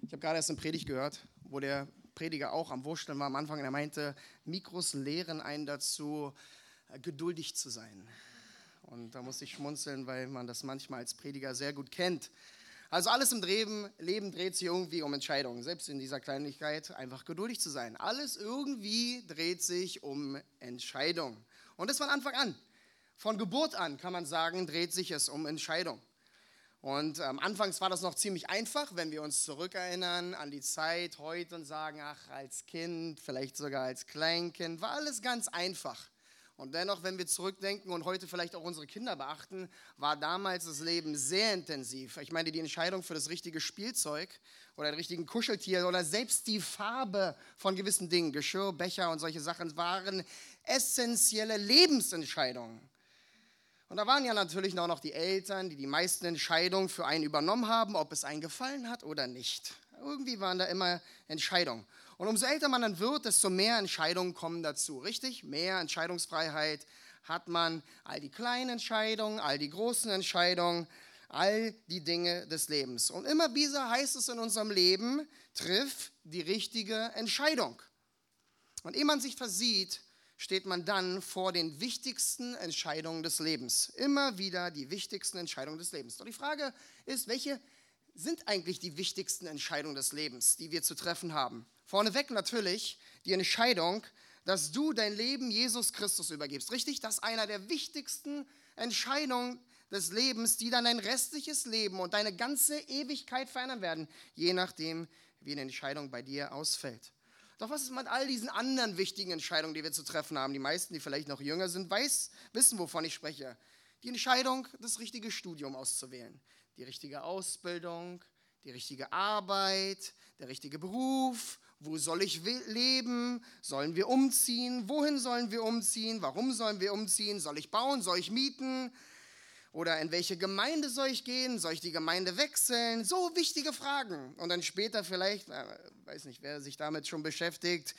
Ich habe gerade erst eine Predigt gehört, wo der Prediger auch am Wursteln war am Anfang. Und er meinte, Mikros lehren einen dazu, geduldig zu sein. Und da musste ich schmunzeln, weil man das manchmal als Prediger sehr gut kennt. Also alles im Leben dreht sich irgendwie um Entscheidungen. Selbst in dieser Kleinigkeit einfach geduldig zu sein. Alles irgendwie dreht sich um Entscheidungen. Und das von Anfang an. Von Geburt an kann man sagen, dreht sich es um Entscheidungen. Und anfangs war das noch ziemlich einfach, wenn wir uns zurückerinnern an die Zeit heute und sagen, ach, als Kind, vielleicht sogar als Kleinkind, war alles ganz einfach. Und dennoch, wenn wir zurückdenken und heute vielleicht auch unsere Kinder beachten, war damals das Leben sehr intensiv. Ich meine, die Entscheidung für das richtige Spielzeug oder den richtigen Kuscheltier oder selbst die Farbe von gewissen Dingen, Geschirr, Becher und solche Sachen, waren essentielle Lebensentscheidungen. Und da waren ja natürlich noch die Eltern, die die meisten Entscheidungen für einen übernommen haben, ob es einen gefallen hat oder nicht. Irgendwie waren da immer Entscheidungen. Und umso älter man dann wird, desto mehr Entscheidungen kommen dazu, richtig? Mehr Entscheidungsfreiheit hat man, all die kleinen Entscheidungen, all die großen Entscheidungen, all die Dinge des Lebens. Und immer wieder heißt es in unserem Leben, triff die richtige Entscheidung. Und ehe man sich versieht, steht man dann vor den wichtigsten Entscheidungen des Lebens. Immer wieder die wichtigsten Entscheidungen des Lebens. Doch die Frage ist, welche sind eigentlich die wichtigsten Entscheidungen des Lebens, die wir zu treffen haben? Vorneweg natürlich die Entscheidung, dass du dein Leben Jesus Christus übergibst. Richtig? Das ist einer der wichtigsten Entscheidungen des Lebens, die dann dein restliches Leben und deine ganze Ewigkeit verändern werden, je nachdem, wie eine Entscheidung bei dir ausfällt. Doch was ist mit all diesen anderen wichtigen Entscheidungen, die wir zu treffen haben? Die meisten, die vielleicht noch jünger sind, wissen, wovon ich spreche. Die Entscheidung, das richtige Studium auszuwählen. Die richtige Ausbildung, die richtige Arbeit, der richtige Beruf. Wo soll ich leben? Sollen wir umziehen? Wohin sollen wir umziehen? Warum sollen wir umziehen? Soll ich bauen? Soll ich mieten? Oder in welche Gemeinde soll ich gehen? Soll ich die Gemeinde wechseln? So wichtige Fragen. Und dann später vielleicht, weiß nicht, wer sich damit schon beschäftigt,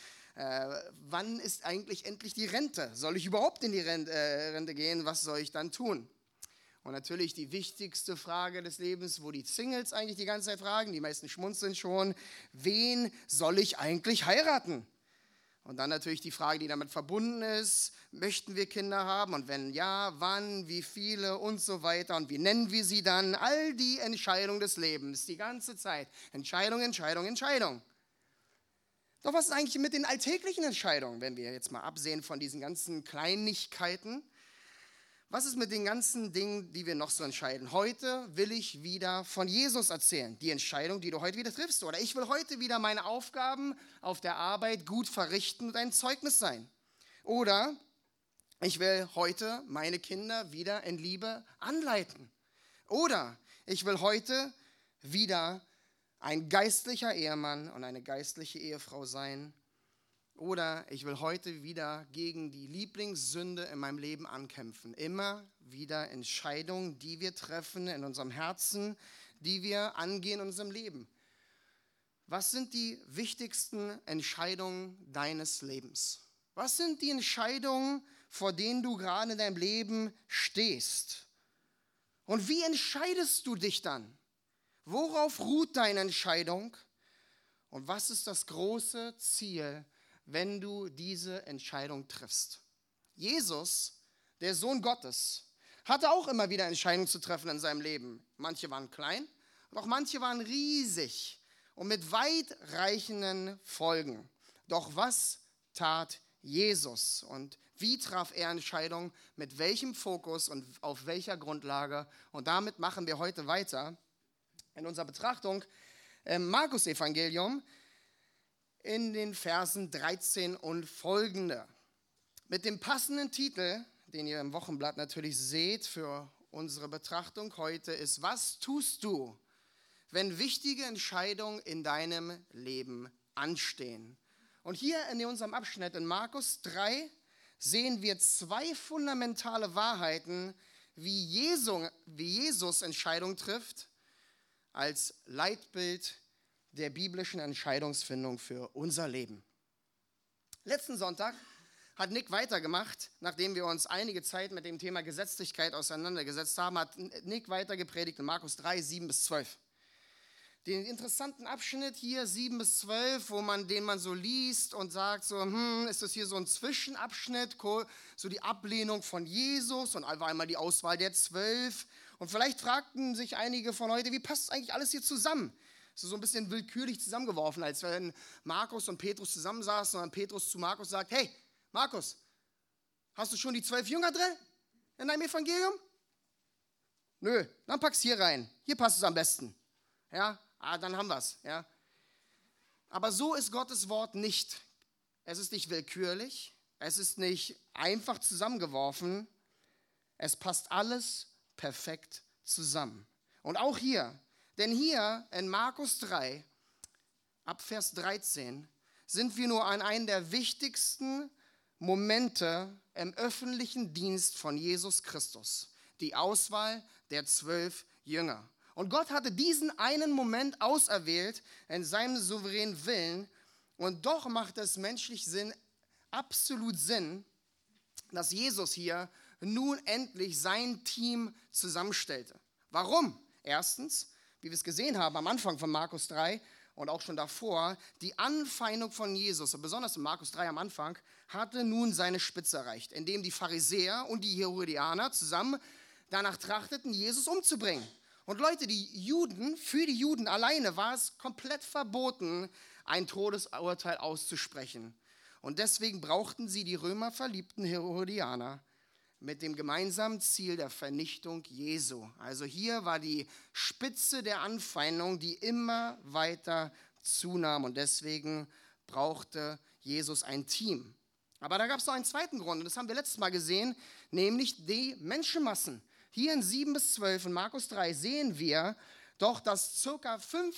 wann ist eigentlich endlich die Rente? Soll ich überhaupt in die Rente gehen? Was soll ich dann tun? Und natürlich die wichtigste Frage des Lebens, wo die Singles eigentlich die ganze Zeit fragen, die meisten schmunzeln schon, wen soll ich eigentlich heiraten? Und dann natürlich die Frage, die damit verbunden ist, möchten wir Kinder haben? Und wenn ja, wann, wie viele und so weiter. Und wie nennen wir sie dann? All die Entscheidungen des Lebens, die ganze Zeit. Entscheidung, Entscheidung, Entscheidung. Doch was ist eigentlich mit den alltäglichen Entscheidungen, wenn wir jetzt mal absehen von diesen ganzen Kleinigkeiten? Was ist mit den ganzen Dingen, die wir noch so entscheiden? Heute will ich wieder von Jesus erzählen. Die Entscheidung, die du heute wieder triffst. Oder ich will heute wieder meine Aufgaben auf der Arbeit gut verrichten und ein Zeugnis sein. Oder ich will heute meine Kinder wieder in Liebe anleiten. Oder ich will heute wieder ein geistlicher Ehemann und eine geistliche Ehefrau sein. Oder ich will heute wieder gegen die Lieblingssünde in meinem Leben ankämpfen. Immer wieder Entscheidungen, die wir treffen in unserem Herzen, die wir angehen in unserem Leben. Was sind die wichtigsten Entscheidungen deines Lebens? Was sind die Entscheidungen, vor denen du gerade in deinem Leben stehst? Und wie entscheidest du dich dann? Worauf ruht deine Entscheidung? Und was ist das große Ziel, wenn du diese Entscheidung triffst? Jesus, der Sohn Gottes, hatte auch immer wieder Entscheidungen zu treffen in seinem Leben. Manche waren klein, doch manche waren riesig und mit weitreichenden Folgen. Doch was tat Jesus und wie traf er Entscheidungen, mit welchem Fokus und auf welcher Grundlage? Und damit machen wir heute weiter in unserer Betrachtung im Markus-Evangelium in den Versen 13 und folgende. Mit dem passenden Titel, den ihr im Wochenblatt natürlich seht für unsere Betrachtung heute, ist: Was tust du, wenn wichtige Entscheidungen in deinem Leben anstehen? Und hier in unserem Abschnitt in Markus 3 sehen wir zwei fundamentale Wahrheiten, wie Jesus Entscheidungen trifft, als Leitbild der biblischen Entscheidungsfindung für unser Leben. Letzten Sonntag hat Nick weitergemacht, nachdem wir uns einige Zeit mit dem Thema Gesetzlichkeit auseinandergesetzt haben, hat Nick weiter gepredigt in Markus 3, 7 bis 12. den interessanten Abschnitt hier, 7-12, den man so liest und sagt so, ist das hier so ein Zwischenabschnitt, so die Ablehnung von Jesus und auf einmal die Auswahl der 12. Und vielleicht fragten sich einige von heute, wie passt eigentlich alles hier zusammen? So ein bisschen willkürlich zusammengeworfen, als wenn Markus und Petrus zusammensaßen und dann Petrus zu Markus sagt, hey, Markus, hast du schon die 12 Jünger drin in deinem Evangelium? Nö, dann pack's hier rein. Hier passt es am besten. Ja, dann haben wir es. Ja. Aber so ist Gottes Wort nicht. Es ist nicht willkürlich, es ist nicht einfach zusammengeworfen, es passt alles perfekt zusammen. Und auch hier, denn hier in Markus 3, ab Vers 13, sind wir nur an einem der wichtigsten Momente im öffentlichen Dienst von Jesus Christus, die Auswahl der 12 Jünger. Und Gott hatte diesen einen Moment auserwählt in seinem souveränen Willen. Und doch macht es menschlich absolut Sinn, dass Jesus hier nun endlich sein Team zusammenstellte. Warum? Erstens, wie wir es gesehen haben am Anfang von Markus 3 und auch schon davor, die Anfeindung von Jesus, und besonders in Markus 3 am Anfang, hatte nun seine Spitze erreicht, indem die Pharisäer und die Herodianer zusammen danach trachteten, Jesus umzubringen. Und Leute, für die Juden alleine war es komplett verboten, ein Todesurteil auszusprechen. Und deswegen brauchten sie die römerverliebten Herodianer mit dem gemeinsamen Ziel der Vernichtung Jesu. Also hier war die Spitze der Anfeindung, die immer weiter zunahm. Und deswegen brauchte Jesus ein Team. Aber da gab es noch einen zweiten Grund, und das haben wir letztes Mal gesehen, nämlich die Menschenmassen. Hier in 7-12 in Markus 3 sehen wir doch, dass ca.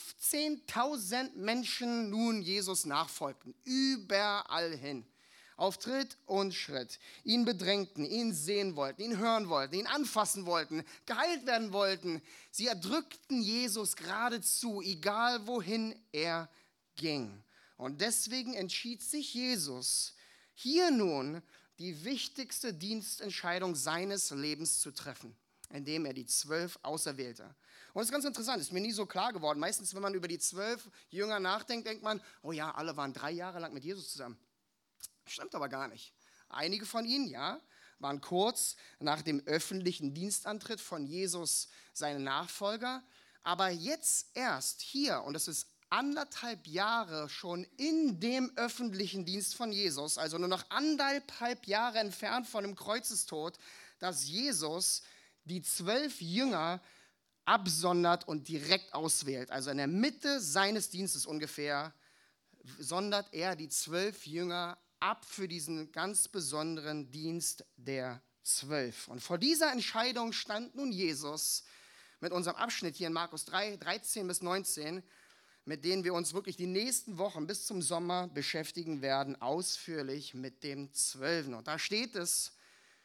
15.000 Menschen nun Jesus nachfolgten, überall hin. Auf Tritt und Schritt, ihn bedrängten, ihn sehen wollten, ihn hören wollten, ihn anfassen wollten, geheilt werden wollten. Sie erdrückten Jesus geradezu, egal wohin er ging. Und deswegen entschied sich Jesus, hier nun die wichtigste Dienstentscheidung seines Lebens zu treffen, indem er die 12 auserwählte. Und das ist ganz interessant, ist mir nie so klar geworden. Meistens, wenn man über die 12 Jünger nachdenkt, denkt man, oh ja, alle waren 3 Jahre lang mit Jesus zusammen. Stimmt aber gar nicht. Einige von ihnen, ja, waren kurz nach dem öffentlichen Dienstantritt von Jesus seine Nachfolger. Aber jetzt erst hier, und das ist 1,5 Jahre schon in dem öffentlichen Dienst von Jesus, also nur noch 1,5 Jahre entfernt von dem Kreuzestod, dass Jesus die 12 Jünger absondert und direkt auswählt. Also in der Mitte seines Dienstes ungefähr sondert er die 12 Jünger ab für diesen ganz besonderen Dienst der 12. Und vor dieser Entscheidung stand nun Jesus mit unserem Abschnitt hier in Markus 3, 13-19, mit denen wir uns wirklich die nächsten Wochen bis zum Sommer beschäftigen werden, ausführlich mit dem 12. Und da steht es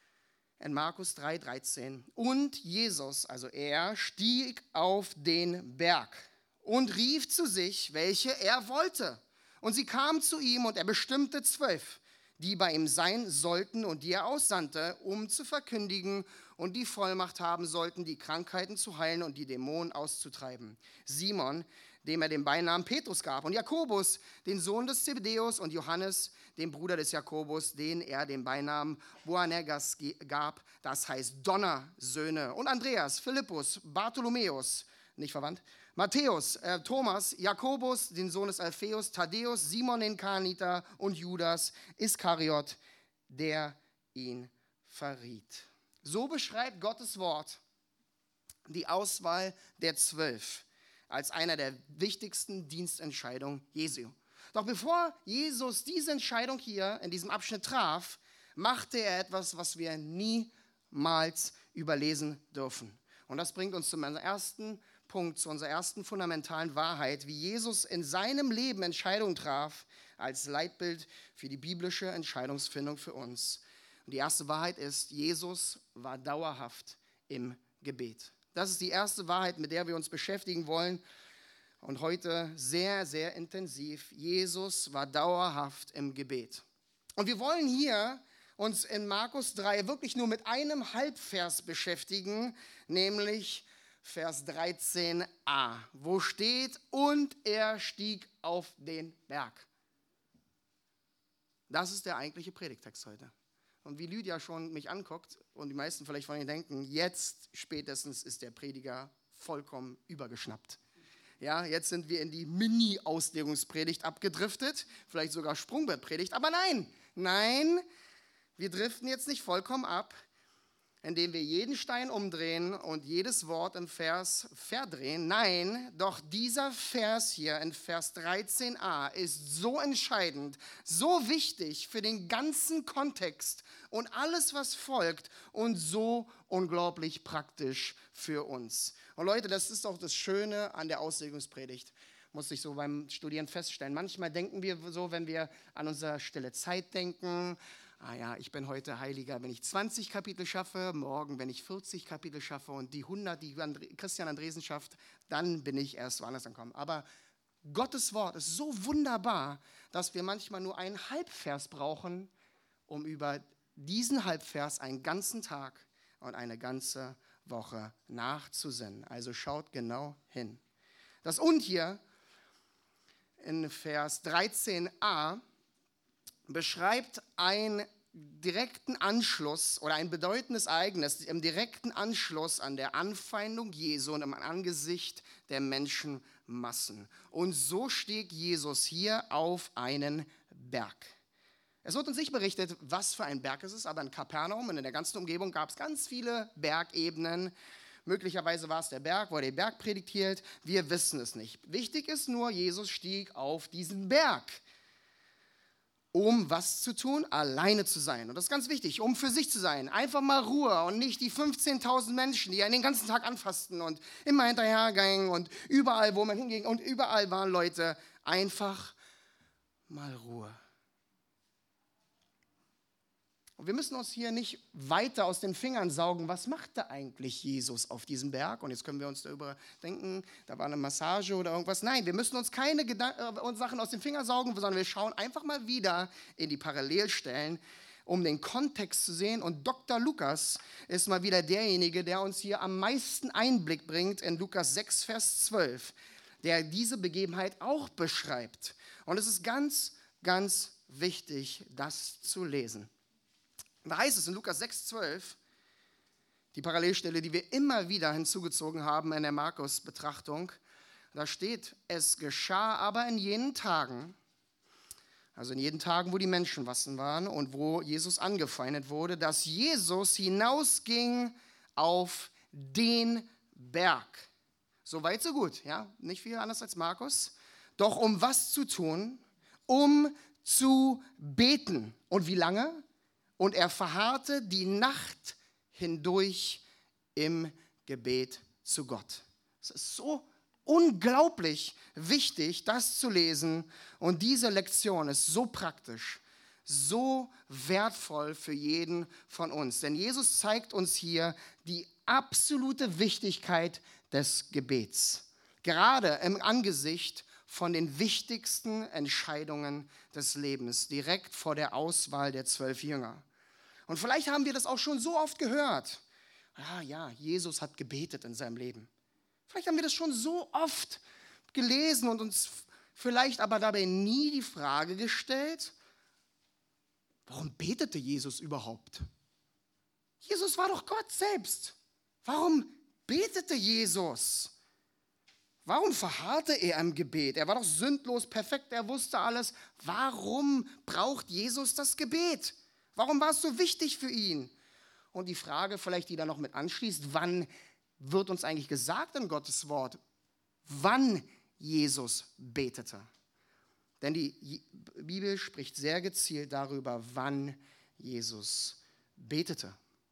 in Markus 3, 13. Und Jesus, also er, stieg auf den Berg und rief zu sich, welche er wollte. Und sie kamen zu ihm und er bestimmte 12, die bei ihm sein sollten und die er aussandte, um zu verkündigen und die Vollmacht haben sollten, die Krankheiten zu heilen und die Dämonen auszutreiben. Simon, dem er den Beinamen Petrus gab, und Jakobus, den Sohn des Zebedäus, und Johannes, den Bruder des Jakobus, den er den Beinamen Boanerges gab, das heißt Donnersöhne, und Andreas, Philippus, Bartholomäus, nicht verwandt, Matthäus, Thomas, Jakobus, den Sohn des Alpheus, Thaddäus, Simon den Kananiter und Judas Iskariot, der ihn verriet. So beschreibt Gottes Wort die Auswahl der 12 als einer der wichtigsten Dienstentscheidungen Jesu. Doch bevor Jesus diese Entscheidung hier in diesem Abschnitt traf, machte er etwas, was wir niemals überlesen dürfen. Und das bringt uns zum ersten Punkt, zu unserer ersten fundamentalen Wahrheit, wie Jesus in seinem Leben Entscheidungen traf, als Leitbild für die biblische Entscheidungsfindung für uns. Und die erste Wahrheit ist, Jesus war dauerhaft im Gebet. Das ist die erste Wahrheit, mit der wir uns beschäftigen wollen. Und heute sehr, sehr intensiv. Jesus war dauerhaft im Gebet. Und wir wollen hier uns in Markus 3 wirklich nur mit einem Halbvers beschäftigen, nämlich Vers 13a, wo steht, und er stieg auf den Berg. Das ist der eigentliche Predigtext heute. Und wie Lydia schon mich anguckt und die meisten vielleicht von Ihnen denken, jetzt spätestens ist der Prediger vollkommen übergeschnappt. Ja, jetzt sind wir in die Mini-Auslegungspredigt abgedriftet, vielleicht sogar Sprungbettpredigt, aber nein, wir driften jetzt nicht vollkommen ab, indem wir jeden Stein umdrehen und jedes Wort im Vers verdrehen. Nein, doch dieser Vers hier in Vers 13a ist so entscheidend, so wichtig für den ganzen Kontext und alles, was folgt und so unglaublich praktisch für uns. Und Leute, das ist auch das Schöne an der Auslegungspredigt. Musste ich so beim Studieren feststellen. Manchmal denken wir so, wenn wir an unsere stille Zeit denken, ich bin heute Heiliger, wenn ich 20 Kapitel schaffe, morgen, wenn ich 40 Kapitel schaffe und die 100, die Christian Andresen schafft, dann bin ich erst woanders angekommen. Aber Gottes Wort ist so wunderbar, dass wir manchmal nur einen Halbvers brauchen, um über diesen Halbvers einen ganzen Tag und eine ganze Woche nachzusinnen. Also schaut genau hin. Das und hier in Vers 13a beschreibt einen direkten Anschluss oder ein bedeutendes Ereignis im direkten Anschluss an der Anfeindung Jesu und im Angesicht der Menschenmassen. Und so stieg Jesus hier auf einen Berg. Es wird uns nicht berichtet, was für ein Berg es ist, aber in Kapernaum und in der ganzen Umgebung gab es ganz viele Bergebenen. Möglicherweise war es der Berg, wo er den Bergpredigt hielt. Wir wissen es nicht. Wichtig ist nur, Jesus stieg auf diesen Berg. Um was zu tun? Alleine zu sein. Und das ist ganz wichtig, um für sich zu sein. Einfach mal Ruhe und nicht die 15.000 Menschen, die einen den ganzen Tag anfassten und immer hinterhergingen und überall, wo man hinging und überall waren Leute. Einfach mal Ruhe. Und wir müssen uns hier nicht weiter aus den Fingern saugen, was machte eigentlich Jesus auf diesem Berg? Und jetzt können wir uns darüber denken, da war eine Massage oder irgendwas. Nein, wir müssen uns keine Sachen aus den Fingern saugen, sondern wir schauen einfach mal wieder in die Parallelstellen, um den Kontext zu sehen. Und Dr. Lukas ist mal wieder derjenige, der uns hier am meisten Einblick bringt in Lukas 6, Vers 12, der diese Begebenheit auch beschreibt. Und es ist ganz, ganz wichtig, das zu lesen. Da heißt es in Lukas 6,12, die Parallelstelle, die wir immer wieder hinzugezogen haben in der Markus-Betrachtung, da steht, es geschah aber in jenen Tagen, also in jenen Tagen, wo die Menschenmassen waren und wo Jesus angefeindet wurde, dass Jesus hinausging auf den Berg. So weit, so gut, ja, nicht viel anders als Markus. Doch um was zu tun? Um zu beten. Und wie lange? Und er verharrte die Nacht hindurch im Gebet zu Gott. Es ist so unglaublich wichtig, das zu lesen. Und diese Lektion ist so praktisch, so wertvoll für jeden von uns. Denn Jesus zeigt uns hier die absolute Wichtigkeit des Gebets. Gerade im Angesicht von den wichtigsten Entscheidungen des Lebens, direkt vor der Auswahl der 12 Jünger. Und vielleicht haben wir das auch schon so oft gehört. Ja, Jesus hat gebetet in seinem Leben. Vielleicht haben wir das schon so oft gelesen und uns vielleicht aber dabei nie die Frage gestellt, warum betete Jesus überhaupt? Jesus war doch Gott selbst. Warum betete Jesus? Warum verharrte er im Gebet? Er war doch sündlos, perfekt, er wusste alles. Warum braucht Jesus das Gebet? Warum war es so wichtig für ihn? Und die Frage vielleicht, die da noch mit anschließt, wann wird uns eigentlich gesagt in Gottes Wort, wann Jesus betete? Denn die Bibel spricht sehr gezielt darüber, wann Jesus betete.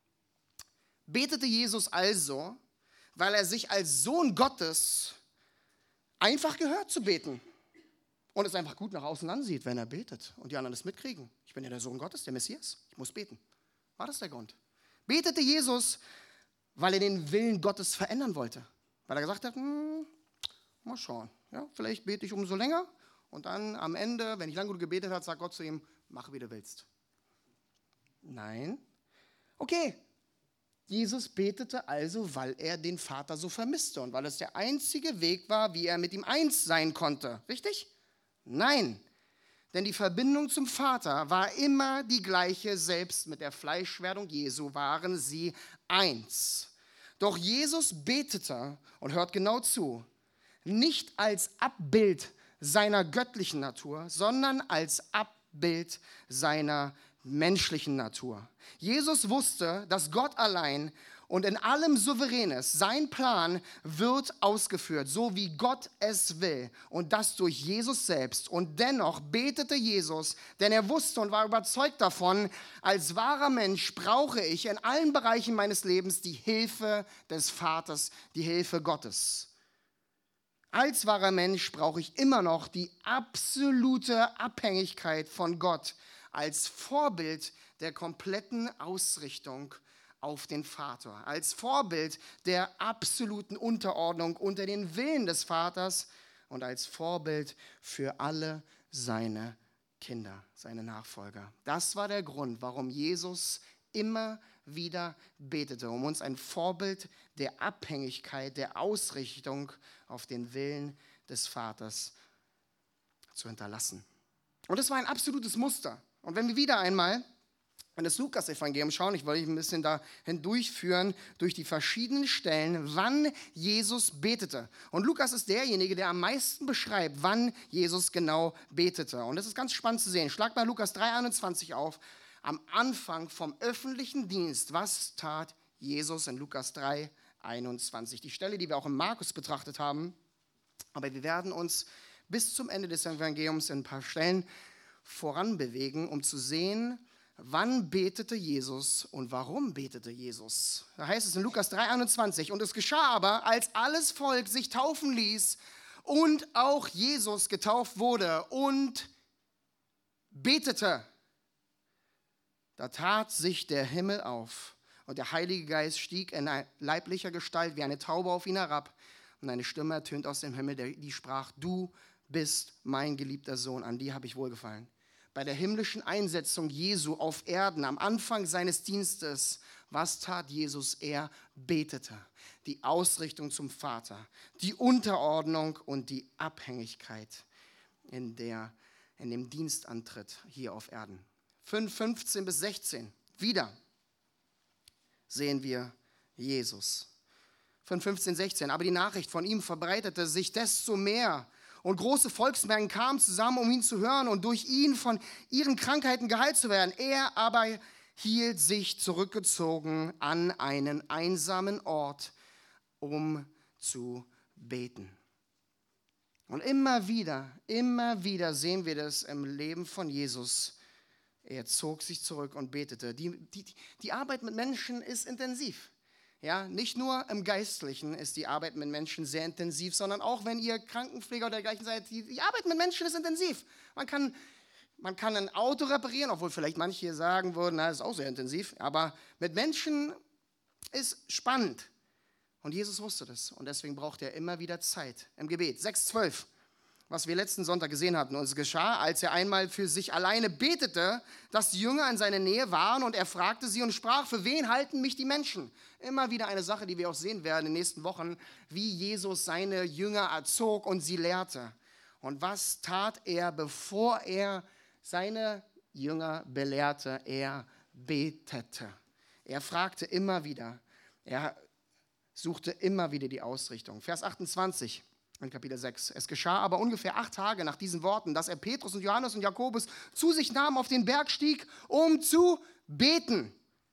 Betete Jesus also, weil er sich als Sohn Gottes einfach gehört zu beten und es einfach gut nach außen ansieht, wenn er betet und die anderen das mitkriegen. Ich bin ja der Sohn Gottes, der Messias, ich muss beten. War das der Grund? Betete Jesus, weil er den Willen Gottes verändern wollte? Weil er gesagt hat, mal schauen, ja, vielleicht bete ich umso länger und dann am Ende, wenn ich lange genug gebetet habe, sagt Gott zu ihm, mach wie du willst. Nein. Okay, Jesus betete also, weil er den Vater so vermisste und weil es der einzige Weg war, wie er mit ihm eins sein konnte. Richtig? Nein. Denn die Verbindung zum Vater war immer die gleiche, selbst mit der Fleischwerdung Jesu waren sie eins. Doch Jesus betete, und hört genau zu, nicht als Abbild seiner göttlichen Natur, sondern als Abbild seiner menschlichen Natur. Jesus wusste, dass Gott allein und in allem souverän ist. Sein Plan wird ausgeführt, so wie Gott es will. Und das durch Jesus selbst. Und dennoch betete Jesus, denn er wusste und war überzeugt davon, als wahrer Mensch brauche ich in allen Bereichen meines Lebens die Hilfe des Vaters, die Hilfe Gottes. Als wahrer Mensch brauche ich immer noch die absolute Abhängigkeit von Gott als Vorbild der kompletten Ausrichtung auf den Vater, als Vorbild der absoluten Unterordnung unter den Willen des Vaters und als Vorbild für alle seine Kinder, seine Nachfolger. Das war der Grund, warum Jesus immer wieder betete, um uns ein Vorbild der Abhängigkeit, der Ausrichtung auf den Willen des Vaters zu hinterlassen. Und das war ein absolutes Muster. Und wenn wir wieder einmal in das Lukas-Evangelium schauen, ich wollte ein bisschen da hindurchführen, durch die verschiedenen Stellen, wann Jesus betete. Und Lukas ist derjenige, der am meisten beschreibt, wann Jesus genau betete. Und das ist ganz spannend zu sehen. Schlag mal Lukas 3,21 auf. Am Anfang vom öffentlichen Dienst, was tat Jesus in Lukas 3,21? Die Stelle, die wir auch im Markus betrachtet haben. Aber wir werden uns bis zum Ende des Evangeliums in ein paar Stellen voranbewegen, um zu sehen, wann betete Jesus und warum betete Jesus. Da heißt es in Lukas 3,21, und es geschah aber, als alles Volk sich taufen ließ und auch Jesus getauft wurde und betete, da tat sich der Himmel auf und der Heilige Geist stieg in leiblicher Gestalt wie eine Taube auf ihn herab und eine Stimme ertönt aus dem Himmel, die sprach, du bist mein geliebter Sohn, an dir habe ich wohlgefallen. Bei der himmlischen Einsetzung Jesu auf Erden, am Anfang seines Dienstes, was tat Jesus? Er betete. Die Ausrichtung zum Vater, die Unterordnung und die Abhängigkeit in dem Dienstantritt hier auf Erden. 5,15 bis 16, wieder sehen wir Jesus. 5,15, 16, aber die Nachricht von ihm verbreitete sich desto mehr. Und große Volksmengen kamen zusammen, um ihn zu hören und durch ihn von ihren Krankheiten geheilt zu werden. Er aber hielt sich zurückgezogen an einen einsamen Ort, um zu beten. Und immer wieder sehen wir das im Leben von Jesus. Er zog sich zurück und betete. Die Arbeit mit Menschen ist intensiv. Ja, nicht nur im Geistlichen ist die Arbeit mit Menschen sehr intensiv, sondern auch wenn ihr Krankenpfleger oder dergleichen seid, die Arbeit mit Menschen ist intensiv. Man kann ein Auto reparieren, obwohl vielleicht manche hier sagen würden, das ist auch sehr intensiv, aber mit Menschen ist spannend. Und Jesus wusste das und deswegen braucht er immer wieder Zeit im Gebet. 6,12, was wir letzten Sonntag gesehen hatten. Und es geschah, als er einmal für sich alleine betete, dass die Jünger in seiner Nähe waren und er fragte sie und sprach, für wen halten mich die Menschen? Immer wieder eine Sache, die wir auch sehen werden in den nächsten Wochen, wie Jesus seine Jünger erzog und sie lehrte. Und was tat er, bevor er seine Jünger belehrte? Er betete. Er fragte immer wieder. Er suchte immer wieder die Ausrichtung. Vers 28. In Kapitel 6. Es geschah aber ungefähr 8 Tage nach diesen Worten, dass er Petrus und Johannes und Jakobus zu sich nahm, auf den Berg stieg, um zu beten.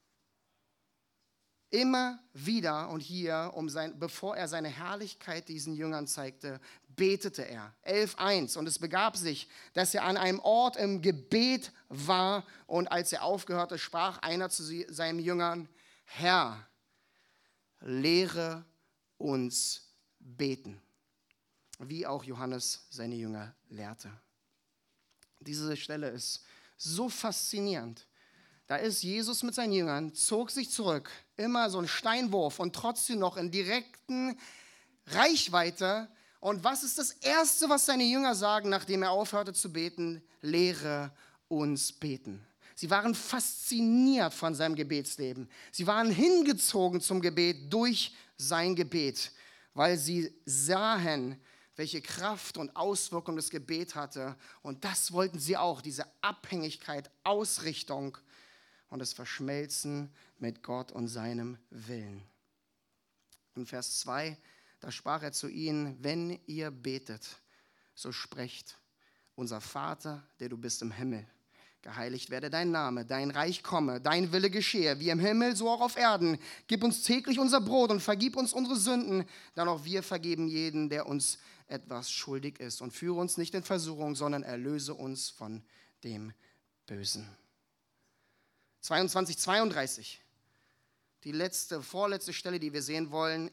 Immer wieder und hier, bevor er seine Herrlichkeit diesen Jüngern zeigte, betete er. 11,1. Und es begab sich, dass er an einem Ort im Gebet war und als er aufgehörte, sprach einer zu seinen Jüngern, Herr, lehre uns beten. Wie auch Johannes seine Jünger lehrte. Diese Stelle ist so faszinierend. Da ist Jesus mit seinen Jüngern, zog sich zurück, immer so ein Steinwurf und trotzdem noch in direkten Reichweite. Und was ist das Erste, was seine Jünger sagen, nachdem er aufhörte zu beten? Lehre uns beten. Sie waren fasziniert von seinem Gebetsleben. Sie waren hingezogen zum Gebet durch sein Gebet, weil sie sahen, welche Kraft und Auswirkung das Gebet hatte. Und das wollten sie auch, diese Abhängigkeit, Ausrichtung und das Verschmelzen mit Gott und seinem Willen. In Vers 2, da sprach er zu ihnen: Wenn ihr betet, so sprecht: Unser Vater, der du bist im Himmel, geheiligt werde dein Name, dein Reich komme, dein Wille geschehe, wie im Himmel, so auch auf Erden. Gib uns täglich unser Brot und vergib uns unsere Sünden, dann auch wir vergeben jeden, der uns etwas schuldig ist. Und führe uns nicht in Versuchung, sondern erlöse uns von dem Bösen. 22:32. Die vorletzte Stelle, die wir sehen wollen,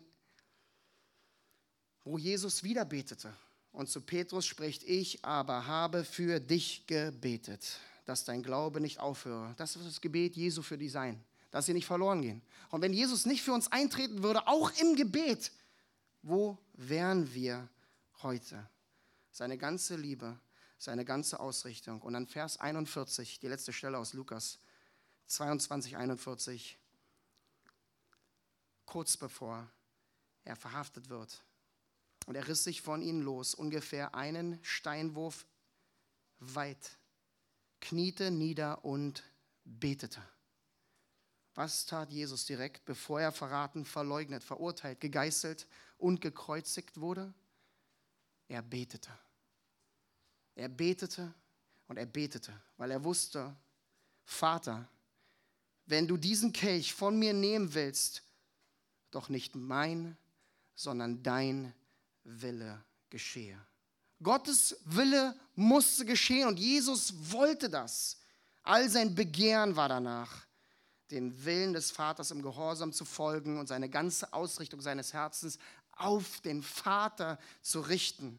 wo Jesus wieder betete und zu Petrus spricht: Ich aber habe für dich gebetet, dass dein Glaube nicht aufhöre. Das wird das Gebet Jesu für dich sein, dass sie nicht verloren gehen. Und wenn Jesus nicht für uns eintreten würde, auch im Gebet, wo wären wir heute? Seine ganze Liebe, seine ganze Ausrichtung. Und dann Vers 41, die letzte Stelle aus Lukas 22:41. Kurz bevor er verhaftet wird. Und er riss sich von ihnen los, ungefähr einen Steinwurf weit, kniete nieder und betete. Was tat Jesus direkt, bevor er verraten, verleugnet, verurteilt, gegeißelt und gekreuzigt wurde? Er betete. Er betete und er betete, weil er wusste: Vater, wenn du diesen Kelch von mir nehmen willst, doch nicht mein, sondern dein Wille geschehe. Gottes Wille musste geschehen und Jesus wollte das. All sein Begehren war danach, dem Willen des Vaters im Gehorsam zu folgen und seine ganze Ausrichtung seines Herzens auf den Vater zu richten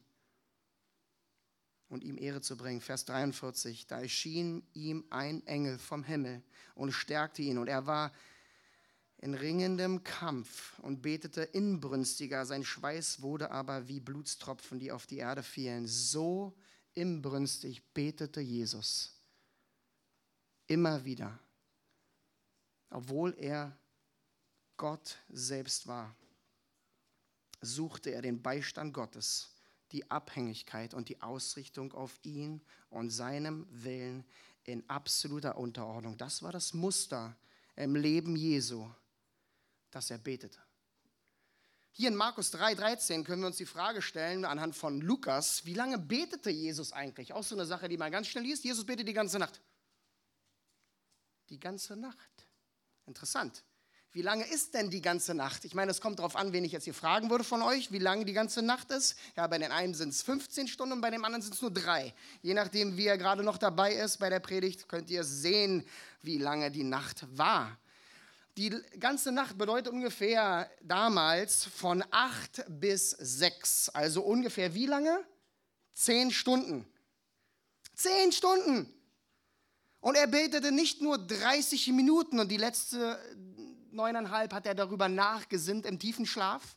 und ihm Ehre zu bringen. Vers 43, da erschien ihm ein Engel vom Himmel und stärkte ihn, und er war in ringendem Kampf und betete inbrünstiger. Sein Schweiß wurde aber wie Blutstropfen, die auf die Erde fielen. So inbrünstig betete Jesus immer wieder, obwohl er Gott selbst war, suchte er den Beistand Gottes, die Abhängigkeit und die Ausrichtung auf ihn und seinem Willen in absoluter Unterordnung. Das war das Muster im Leben Jesu, dass er betete. Hier in Markus 3,13 können wir uns die Frage stellen, anhand von Lukas: Wie lange betete Jesus eigentlich? Auch so eine Sache, die man ganz schnell liest. Jesus betet die ganze Nacht. Die ganze Nacht. Interessant. Wie lange ist denn die ganze Nacht? Ich meine, es kommt darauf an, wen ich jetzt hier fragen würde von euch, wie lange die ganze Nacht ist. Ja, bei den einen sind es 15 Stunden und bei dem anderen sind es nur 3. Je nachdem, wie er gerade noch dabei ist bei der Predigt, könnt ihr sehen, wie lange die Nacht war. Die ganze Nacht bedeutet ungefähr damals von 8 bis 6. Also ungefähr wie lange? 10 Stunden. 10 Stunden! Und er betete nicht nur 30 Minuten und die letzte 9,5 hat er darüber nachgesinnt im tiefen Schlaf.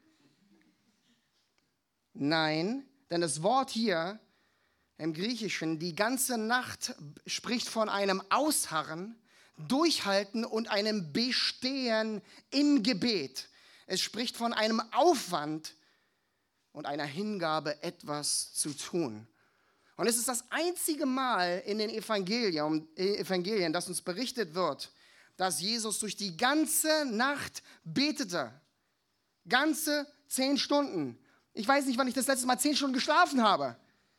Nein, denn das Wort hier im Griechischen, die ganze Nacht, spricht von einem Ausharren, Durchhalten und einem Bestehen im Gebet. Es spricht von einem Aufwand und einer Hingabe, etwas zu tun. Und es ist das einzige Mal in den Evangelien, dass uns berichtet wird, dass Jesus durch die ganze Nacht betete. Ganze 10 Stunden. Ich weiß nicht, wann ich das letzte Mal 10 Stunden geschlafen habe.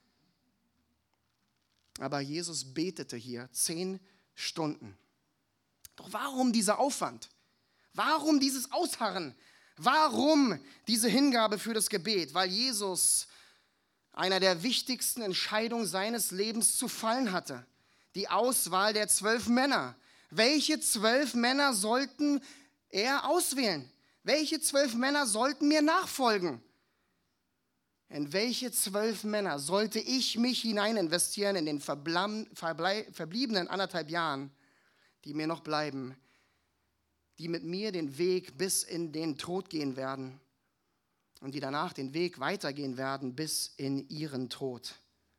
Aber Jesus betete hier 10 Stunden. Doch warum dieser Aufwand? Warum dieses Ausharren? Warum diese Hingabe für das Gebet? Weil Jesus einer der wichtigsten Entscheidungen seines Lebens zu fallen hatte. Die Auswahl der 12 Männer. Welche 12 Männer sollten er auswählen? Welche 12 Männer sollten mir nachfolgen? In welche 12 Männer sollte ich mich hinein investieren in den verbliebenen 1,5 Jahren, die mir noch bleiben, die mit mir den Weg bis in den Tod gehen werden und die danach den Weg weitergehen werden bis in ihren Tod?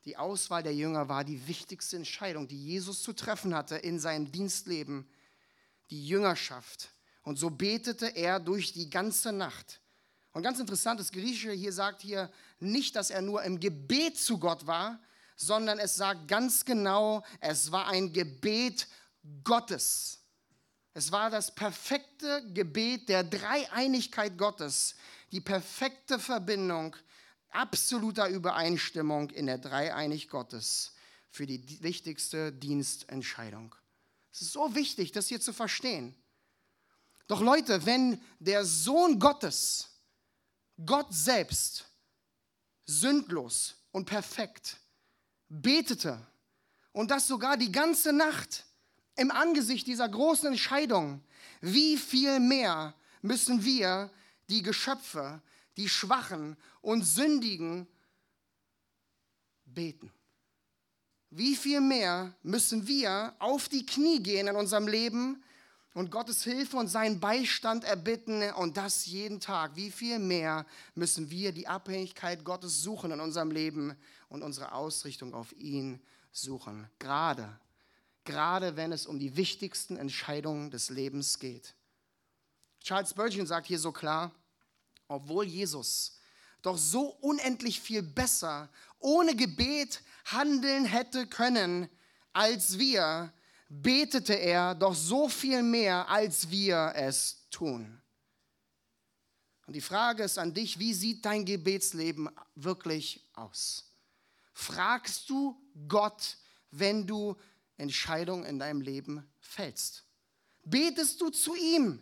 Die Auswahl der Jünger war die wichtigste Entscheidung, die Jesus zu treffen hatte in seinem Dienstleben, die Jüngerschaft. Und so betete er durch die ganze Nacht. Und ganz interessant, das Griechische hier sagt hier nicht, dass er nur im Gebet zu Gott war, sondern es sagt ganz genau, es war ein Gebet Gottes. Es war das perfekte Gebet der Dreieinigkeit Gottes, die perfekte Verbindung, absoluter Übereinstimmung in der Dreieinigkeit Gottes für die wichtigste Dienstentscheidung. Es ist so wichtig, das hier zu verstehen. Doch Leute, wenn der Sohn Gottes, Gott selbst, sündlos und perfekt, betete und das sogar die ganze Nacht im Angesicht dieser großen Entscheidung, wie viel mehr müssen wir, die Geschöpfe, die Schwachen und Sündigen, beten? Wie viel mehr müssen wir auf die Knie gehen in unserem Leben und Gottes Hilfe und seinen Beistand erbitten und das jeden Tag? Wie viel mehr müssen wir die Abhängigkeit Gottes suchen in unserem Leben und unsere Ausrichtung auf ihn suchen? Gerade wenn es um die wichtigsten Entscheidungen des Lebens geht. Charles Spurgeon sagt hier so klar, obwohl Jesus doch so unendlich viel besser ohne Gebet handeln hätte können als wir, betete er doch so viel mehr, als wir es tun. Und die Frage ist an dich, wie sieht dein Gebetsleben wirklich aus? Fragst du Gott, wenn du Entscheidungen in deinem Leben fällst? Betest du zu ihm?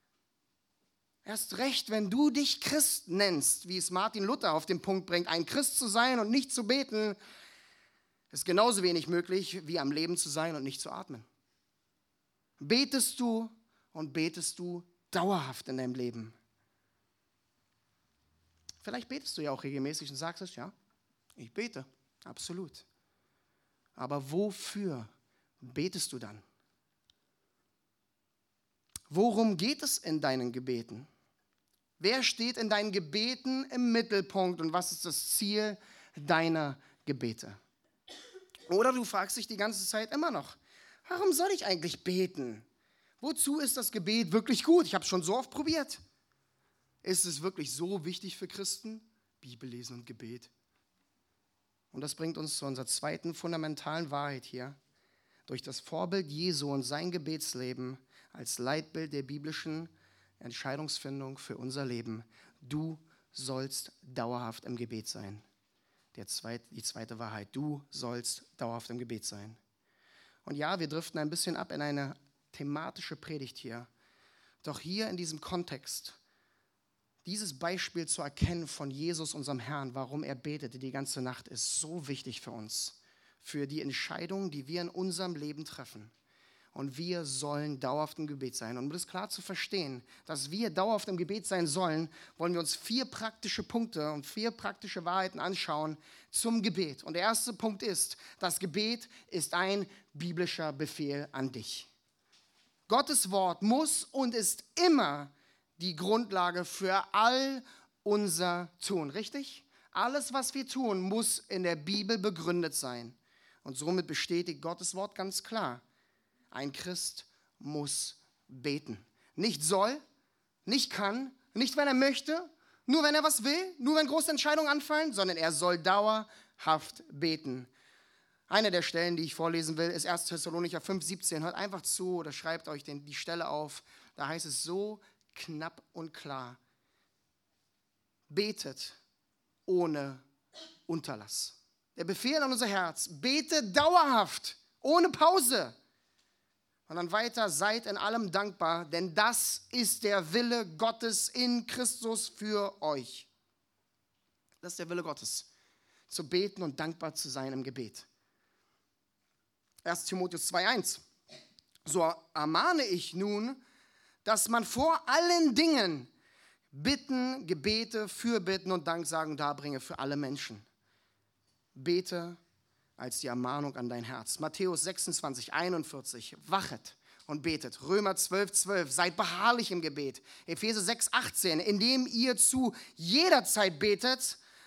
Erst recht, wenn du dich Christ nennst, wie es Martin Luther auf den Punkt bringt, ein Christ zu sein und nicht zu beten, ist genauso wenig möglich, wie am Leben zu sein und nicht zu atmen. Betest du und betest du dauerhaft in deinem Leben? Vielleicht betest du ja auch regelmäßig und sagst es, ja, ich bete, absolut. Aber wofür betest du dann? Worum geht es in deinen Gebeten? Wer steht in deinen Gebeten im Mittelpunkt und was ist das Ziel deiner Gebete? Oder du fragst dich die ganze Zeit immer noch, warum soll ich eigentlich beten? Wozu ist das Gebet wirklich gut? Ich habe es schon so oft probiert. Ist es wirklich so wichtig für Christen? Bibellesen und Gebet. Und das bringt uns zu unserer zweiten fundamentalen Wahrheit hier. Durch das Vorbild Jesu und sein Gebetsleben als Leitbild der biblischen Entscheidungsfindung für unser Leben. Du sollst dauerhaft im Gebet sein. Die zweite Wahrheit. Du sollst dauerhaft im Gebet sein. Und ja, wir driften ein bisschen ab in eine thematische Predigt hier. Doch hier in diesem Kontext, dieses Beispiel zu erkennen von Jesus, unserem Herrn, warum er betete die ganze Nacht, ist so wichtig für uns. Für die Entscheidungen, die wir in unserem Leben treffen. Und wir sollen dauerhaft im Gebet sein. Und um das klar zu verstehen, dass wir dauerhaft im Gebet sein sollen, wollen wir uns 4 praktische Punkte und 4 praktische Wahrheiten anschauen zum Gebet. Und der erste Punkt ist, das Gebet ist ein biblischer Befehl an dich. Gottes Wort muss und ist immer die Grundlage für all unser Tun, richtig? Alles, was wir tun, muss in der Bibel begründet sein. Und somit bestätigt Gottes Wort ganz klar, ein Christ muss beten. Nicht soll, nicht kann, nicht wenn er möchte, nur wenn er was will, nur wenn große Entscheidungen anfallen, sondern er soll dauerhaft beten. Eine der Stellen, die ich vorlesen will, ist 1. Thessalonicher 5,17. Hört einfach zu oder schreibt euch die Stelle auf. Da heißt es so knapp und klar. Betet ohne Unterlass. Der Befehl an unser Herz, bete dauerhaft, ohne Pause. Und dann weiter, seid in allem dankbar, denn das ist der Wille Gottes in Christus für euch. Das ist der Wille Gottes, zu beten und dankbar zu sein im Gebet. 1. Timotheus 2,1. So ermahne ich nun, dass man vor allen Dingen Bitten, Gebete, Fürbitten und Danksagen darbringe für alle Menschen. Bete als die Ermahnung an dein Herz. Matthäus 26,41. Wachet und betet. Römer 12,12. Seid beharrlich im Gebet. Epheser 6,18. Indem ihr zu jeder Zeit betet,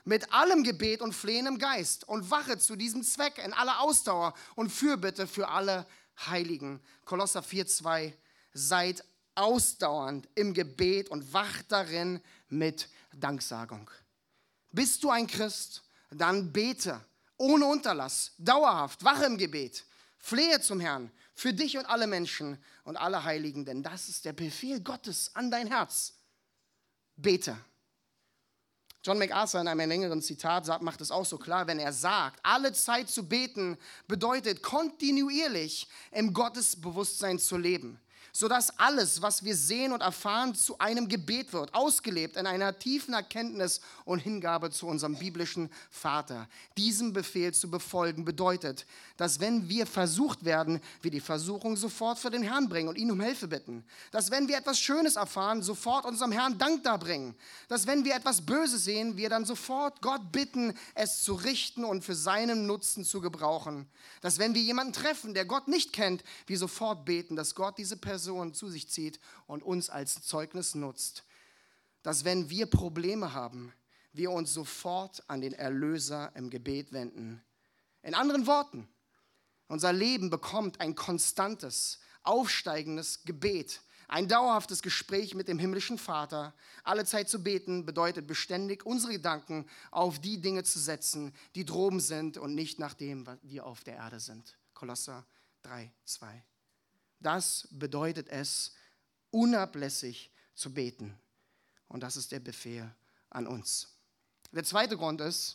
mit allem Gebet und Flehen im Geist und wache zu diesem Zweck in aller Ausdauer und Fürbitte für alle Heiligen. Kolosser 4,2, seid ausdauernd im Gebet und wacht darin mit Danksagung. Bist du ein Christ? Dann bete ohne Unterlass, dauerhaft, wache im Gebet, flehe zum Herrn für dich und alle Menschen und alle Heiligen, denn das ist der Befehl Gottes an dein Herz. Bete. John MacArthur in einem längeren Zitat macht es auch so klar, wenn er sagt, alle Zeit zu beten bedeutet kontinuierlich im Gottesbewusstsein zu leben, sodass alles, was wir sehen und erfahren, zu einem Gebet wird, ausgelebt in einer tiefen Erkenntnis und Hingabe zu unserem biblischen Vater. Diesem Befehl zu befolgen bedeutet, dass wenn wir versucht werden, wir die Versuchung sofort vor den Herrn bringen und ihn um Hilfe bitten. Dass wenn wir etwas Schönes erfahren, sofort unserem Herrn Dank darbringen. Dass wenn wir etwas Böses sehen, wir dann sofort Gott bitten, es zu richten und für seinen Nutzen zu gebrauchen. Dass wenn wir jemanden treffen, der Gott nicht kennt, wir sofort beten, dass Gott diese Person zu sich zieht und uns als Zeugnis nutzt. Dass wenn wir Probleme haben, wir uns sofort an den Erlöser im Gebet wenden. In anderen Worten, unser Leben bekommt ein konstantes, aufsteigendes Gebet, ein dauerhaftes Gespräch mit dem himmlischen Vater. Alle Zeit zu beten bedeutet beständig, unsere Gedanken auf die Dinge zu setzen, die droben sind und nicht nach dem, was wir auf der Erde sind. Kolosser 3,2. Das bedeutet es, unablässig zu beten. Und das ist der Befehl an uns. Der zweite Grund ist,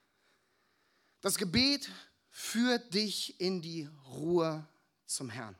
das Gebet führt dich in die Ruhe zum Herrn.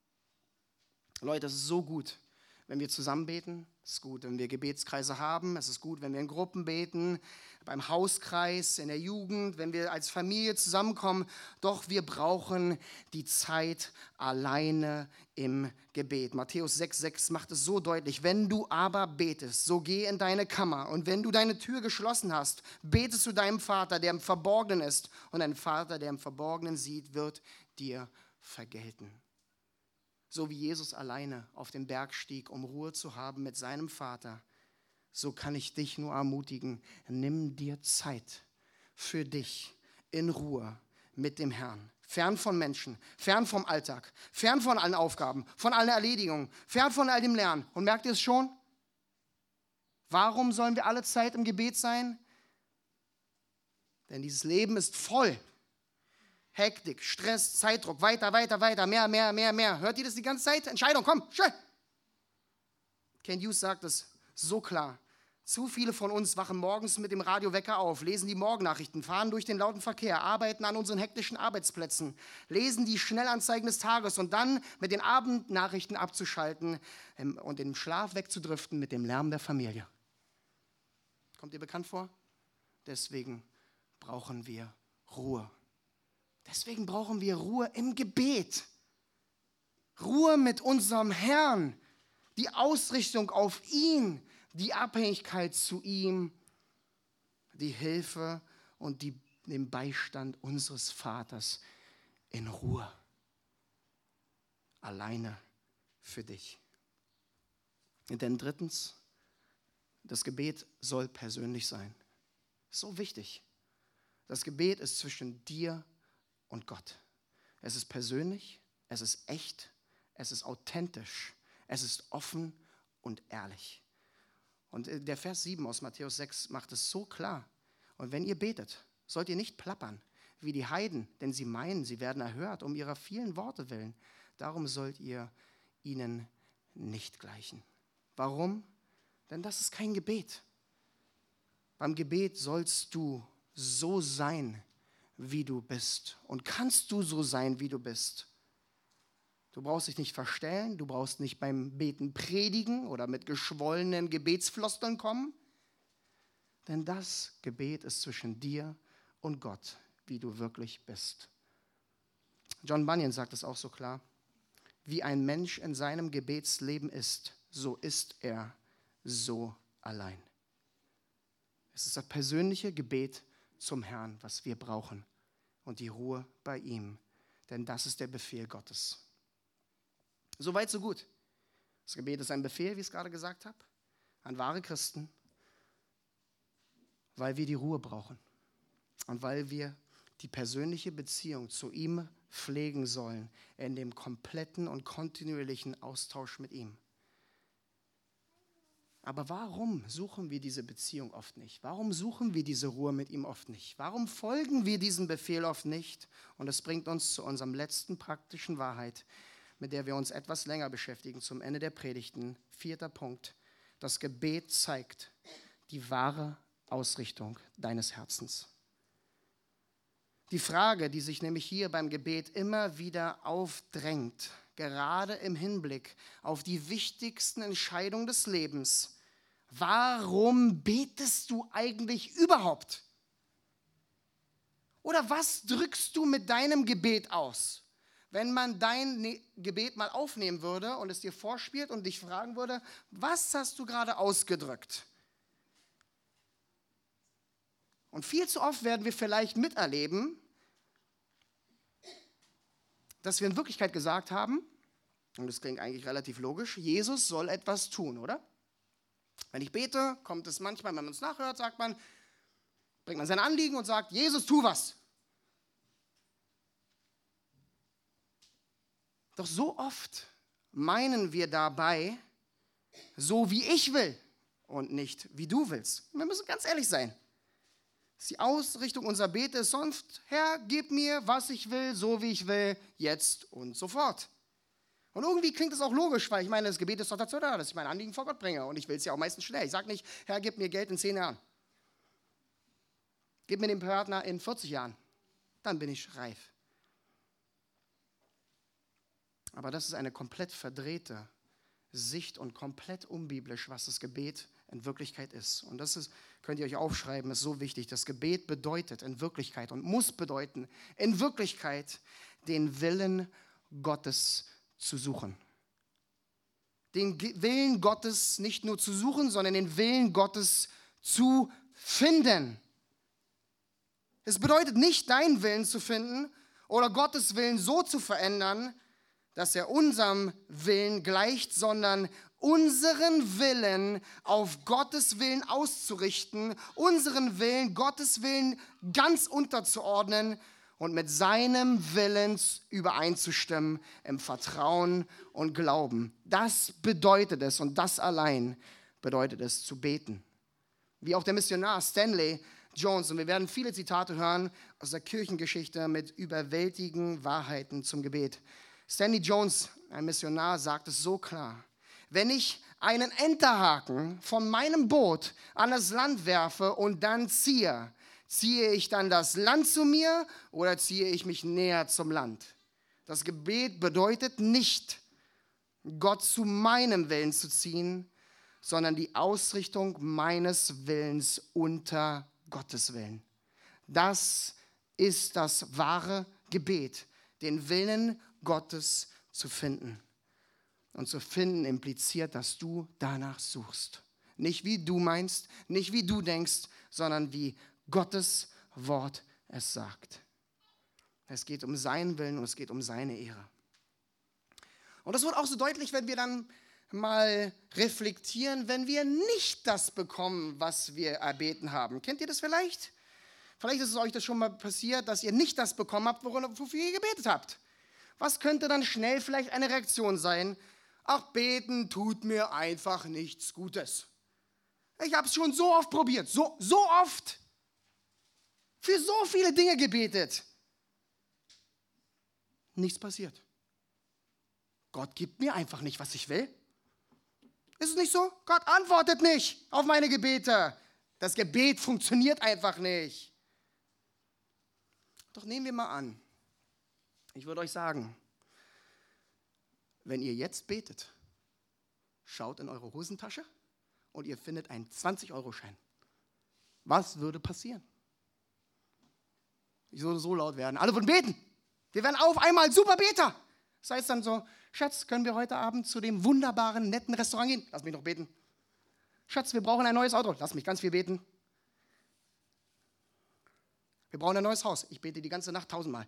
Leute, es ist so gut, wenn wir zusammen beten. Es ist gut, wenn wir Gebetskreise haben. Es ist gut, wenn wir in Gruppen beten, beim Hauskreis, in der Jugend, wenn wir als Familie zusammenkommen. Doch wir brauchen die Zeit alleine im Gebet. Matthäus 6,6 macht es so deutlich. Wenn du aber betest, so geh in deine Kammer. Und wenn du deine Tür geschlossen hast, bete zu deinem Vater, der im Verborgenen ist. Und dein Vater, der im Verborgenen sieht, wird dir vergelten. So wie Jesus alleine auf den Berg stieg, um Ruhe zu haben mit seinem Vater, so kann ich dich nur ermutigen, nimm dir Zeit für dich in Ruhe mit dem Herrn. Fern von Menschen, fern vom Alltag, fern von allen Aufgaben, von allen Erledigungen, fern von all dem Lernen. Und merkt ihr es schon? Warum sollen wir alle Zeit im Gebet sein? Denn dieses Leben ist voll. Hektik, Stress, Zeitdruck, weiter, mehr. Hört ihr das die ganze Zeit? Entscheidung, komm, schnell. Ken Hughes sagt es so klar. Zu viele von uns wachen morgens mit dem Radiowecker auf, lesen die Morgennachrichten, fahren durch den lauten Verkehr, arbeiten an unseren hektischen Arbeitsplätzen, lesen die Schnellanzeigen des Tages und dann mit den Abendnachrichten abzuschalten und den Schlaf wegzudriften mit dem Lärm der Familie. Kommt dir bekannt vor? Deswegen brauchen wir Ruhe. Deswegen brauchen wir Ruhe im Gebet. Ruhe mit unserem Herrn. Die Ausrichtung auf ihn, die Abhängigkeit zu ihm, die Hilfe und den Beistand unseres Vaters in Ruhe. Alleine für dich. Und dann drittens, das Gebet soll persönlich sein. So wichtig. Das Gebet ist zwischen dir und Gott. Es ist persönlich, es ist echt, es ist authentisch, es ist offen und ehrlich. Und der Vers 7 aus Matthäus 6 macht es so klar. Und wenn ihr betet, sollt ihr nicht plappern wie die Heiden, denn sie meinen, sie werden erhört um ihrer vielen Worte willen. Darum sollt ihr ihnen nicht gleichen. Warum? Denn das ist kein Gebet. Beim Gebet sollst du so sein, wie du bist. Und kannst du so sein, wie du bist. Du brauchst dich nicht verstellen, du brauchst nicht beim Beten predigen oder mit geschwollenen Gebetsfloskeln kommen. Denn das Gebet ist zwischen dir und Gott, wie du wirklich bist. John Bunyan sagt es auch so klar. Wie ein Mensch in seinem Gebetsleben ist, so ist er so allein. Es ist das persönliche Gebet zum Herrn, was wir brauchen. Und die Ruhe bei ihm. Denn das ist der Befehl Gottes. Soweit, so gut. Das Gebet ist ein Befehl, wie ich es gerade gesagt habe, an wahre Christen. Weil wir die Ruhe brauchen und weil wir die persönliche Beziehung zu ihm pflegen sollen, in dem kompletten und kontinuierlichen Austausch mit ihm. Aber warum suchen wir diese Beziehung oft nicht? Warum suchen wir diese Ruhe mit ihm oft nicht? Warum folgen wir diesem Befehl oft nicht? Und das bringt uns zu unserem letzten praktischen Wahrheit, mit der wir uns etwas länger beschäftigen, zum Ende der Predigten. 4. Punkt. Das Gebet zeigt die wahre Ausrichtung deines Herzens. Die Frage, die sich nämlich hier beim Gebet immer wieder aufdrängt, gerade im Hinblick auf die wichtigsten Entscheidungen des Lebens: Warum betest du eigentlich überhaupt? Oder was drückst du mit deinem Gebet aus? Wenn man dein Gebet mal aufnehmen würde und es dir vorspielt und dich fragen würde, was hast du gerade ausgedrückt? Und viel zu oft werden wir vielleicht miterleben, dass wir in Wirklichkeit gesagt haben, und das klingt eigentlich relativ logisch, Jesus soll etwas tun, oder? Wenn ich bete, kommt es manchmal, wenn man es nachhört, bringt man sein Anliegen und sagt, Jesus, tu was. Doch so oft meinen wir dabei, so wie ich will und nicht wie du willst. Wir müssen ganz ehrlich sein. Die Ausrichtung unserer Bete ist sonst, Herr, gib mir, was ich will, so wie ich will, jetzt und sofort. Und irgendwie klingt das auch logisch, weil ich meine, das Gebet ist doch dazu da, dass ich mein Anliegen vor Gott bringe. Und ich will es ja auch meistens schnell. Ich sage nicht, Herr, gib mir Geld in 10 Jahren. Gib mir den Partner in 40 Jahren. Dann bin ich reif. Aber das ist eine komplett verdrehte Sicht und komplett unbiblisch, was das Gebet in Wirklichkeit ist. Und das ist, könnt ihr euch aufschreiben, ist so wichtig. Das Gebet bedeutet in Wirklichkeit und muss bedeuten, in Wirklichkeit den Willen Gottes zu suchen. Den Willen Gottes nicht nur zu suchen, sondern den Willen Gottes zu finden. Es bedeutet nicht, deinen Willen zu finden oder Gottes Willen so zu verändern, dass er unserem Willen gleicht, sondern unseren Willen auf Gottes Willen auszurichten, unseren Willen, Gottes Willen ganz unterzuordnen und mit seinem Willen übereinzustimmen im Vertrauen und Glauben. Das bedeutet es und das allein bedeutet es zu beten. Wie auch der Missionar Stanley Jones, und wir werden viele Zitate hören aus der Kirchengeschichte mit überwältigenden Wahrheiten zum Gebet. Stanley Jones, ein Missionar, sagt es so klar: Wenn ich einen Enterhaken von meinem Boot an das Land werfe und dann ziehe ich dann das Land zu mir oder ziehe ich mich näher zum Land? Das Gebet bedeutet nicht, Gott zu meinem Willen zu ziehen, sondern die Ausrichtung meines Willens unter Gottes Willen. Das ist das wahre Gebet, den Willen Gottes zu finden. Und zu finden impliziert, dass du danach suchst. Nicht wie du meinst, nicht wie du denkst, sondern wie Gottes Wort es sagt. Es geht um seinen Willen und es geht um seine Ehre. Und das wird auch so deutlich, wenn wir dann mal reflektieren, wenn wir nicht das bekommen, was wir erbeten haben. Kennt ihr das vielleicht? Vielleicht ist es euch das schon mal passiert, dass ihr nicht das bekommen habt, wofür ihr gebetet habt. Was könnte dann schnell vielleicht eine Reaktion sein? Ach, beten tut mir einfach nichts Gutes. Ich habe es schon so oft probiert, so oft. Für so viele Dinge gebetet. Nichts passiert. Gott gibt mir einfach nicht, was ich will. Ist es nicht so? Gott antwortet nicht auf meine Gebete. Das Gebet funktioniert einfach nicht. Doch nehmen wir mal an, ich würde euch sagen, wenn ihr jetzt betet, schaut in eure Hosentasche und ihr findet einen 20-Euro-Schein. Was würde passieren? Ich würde so laut werden. Alle würden beten. Wir wären auf einmal super Beter. Das heißt dann so, Schatz, können wir heute Abend zu dem wunderbaren, netten Restaurant gehen? Lass mich noch beten. Schatz, wir brauchen ein neues Auto. Lass mich ganz viel beten. Wir brauchen ein neues Haus. Ich bete die ganze Nacht 1000-mal.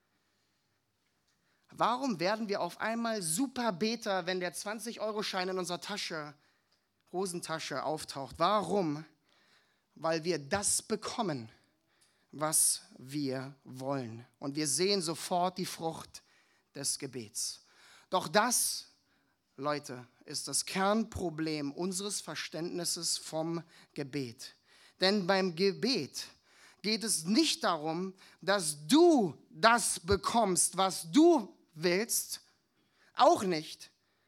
Warum werden wir auf einmal super Beter, wenn der 20-Euro-Schein in unserer Hosentasche auftaucht? Warum? weil wir das bekommen, was wir wollen. Und wir sehen sofort die Frucht des Gebets. Doch das, Leute, ist das Kernproblem unseres Verständnisses vom Gebet. Denn beim Gebet geht es nicht darum, dass du das bekommst, was du willst, auch nicht,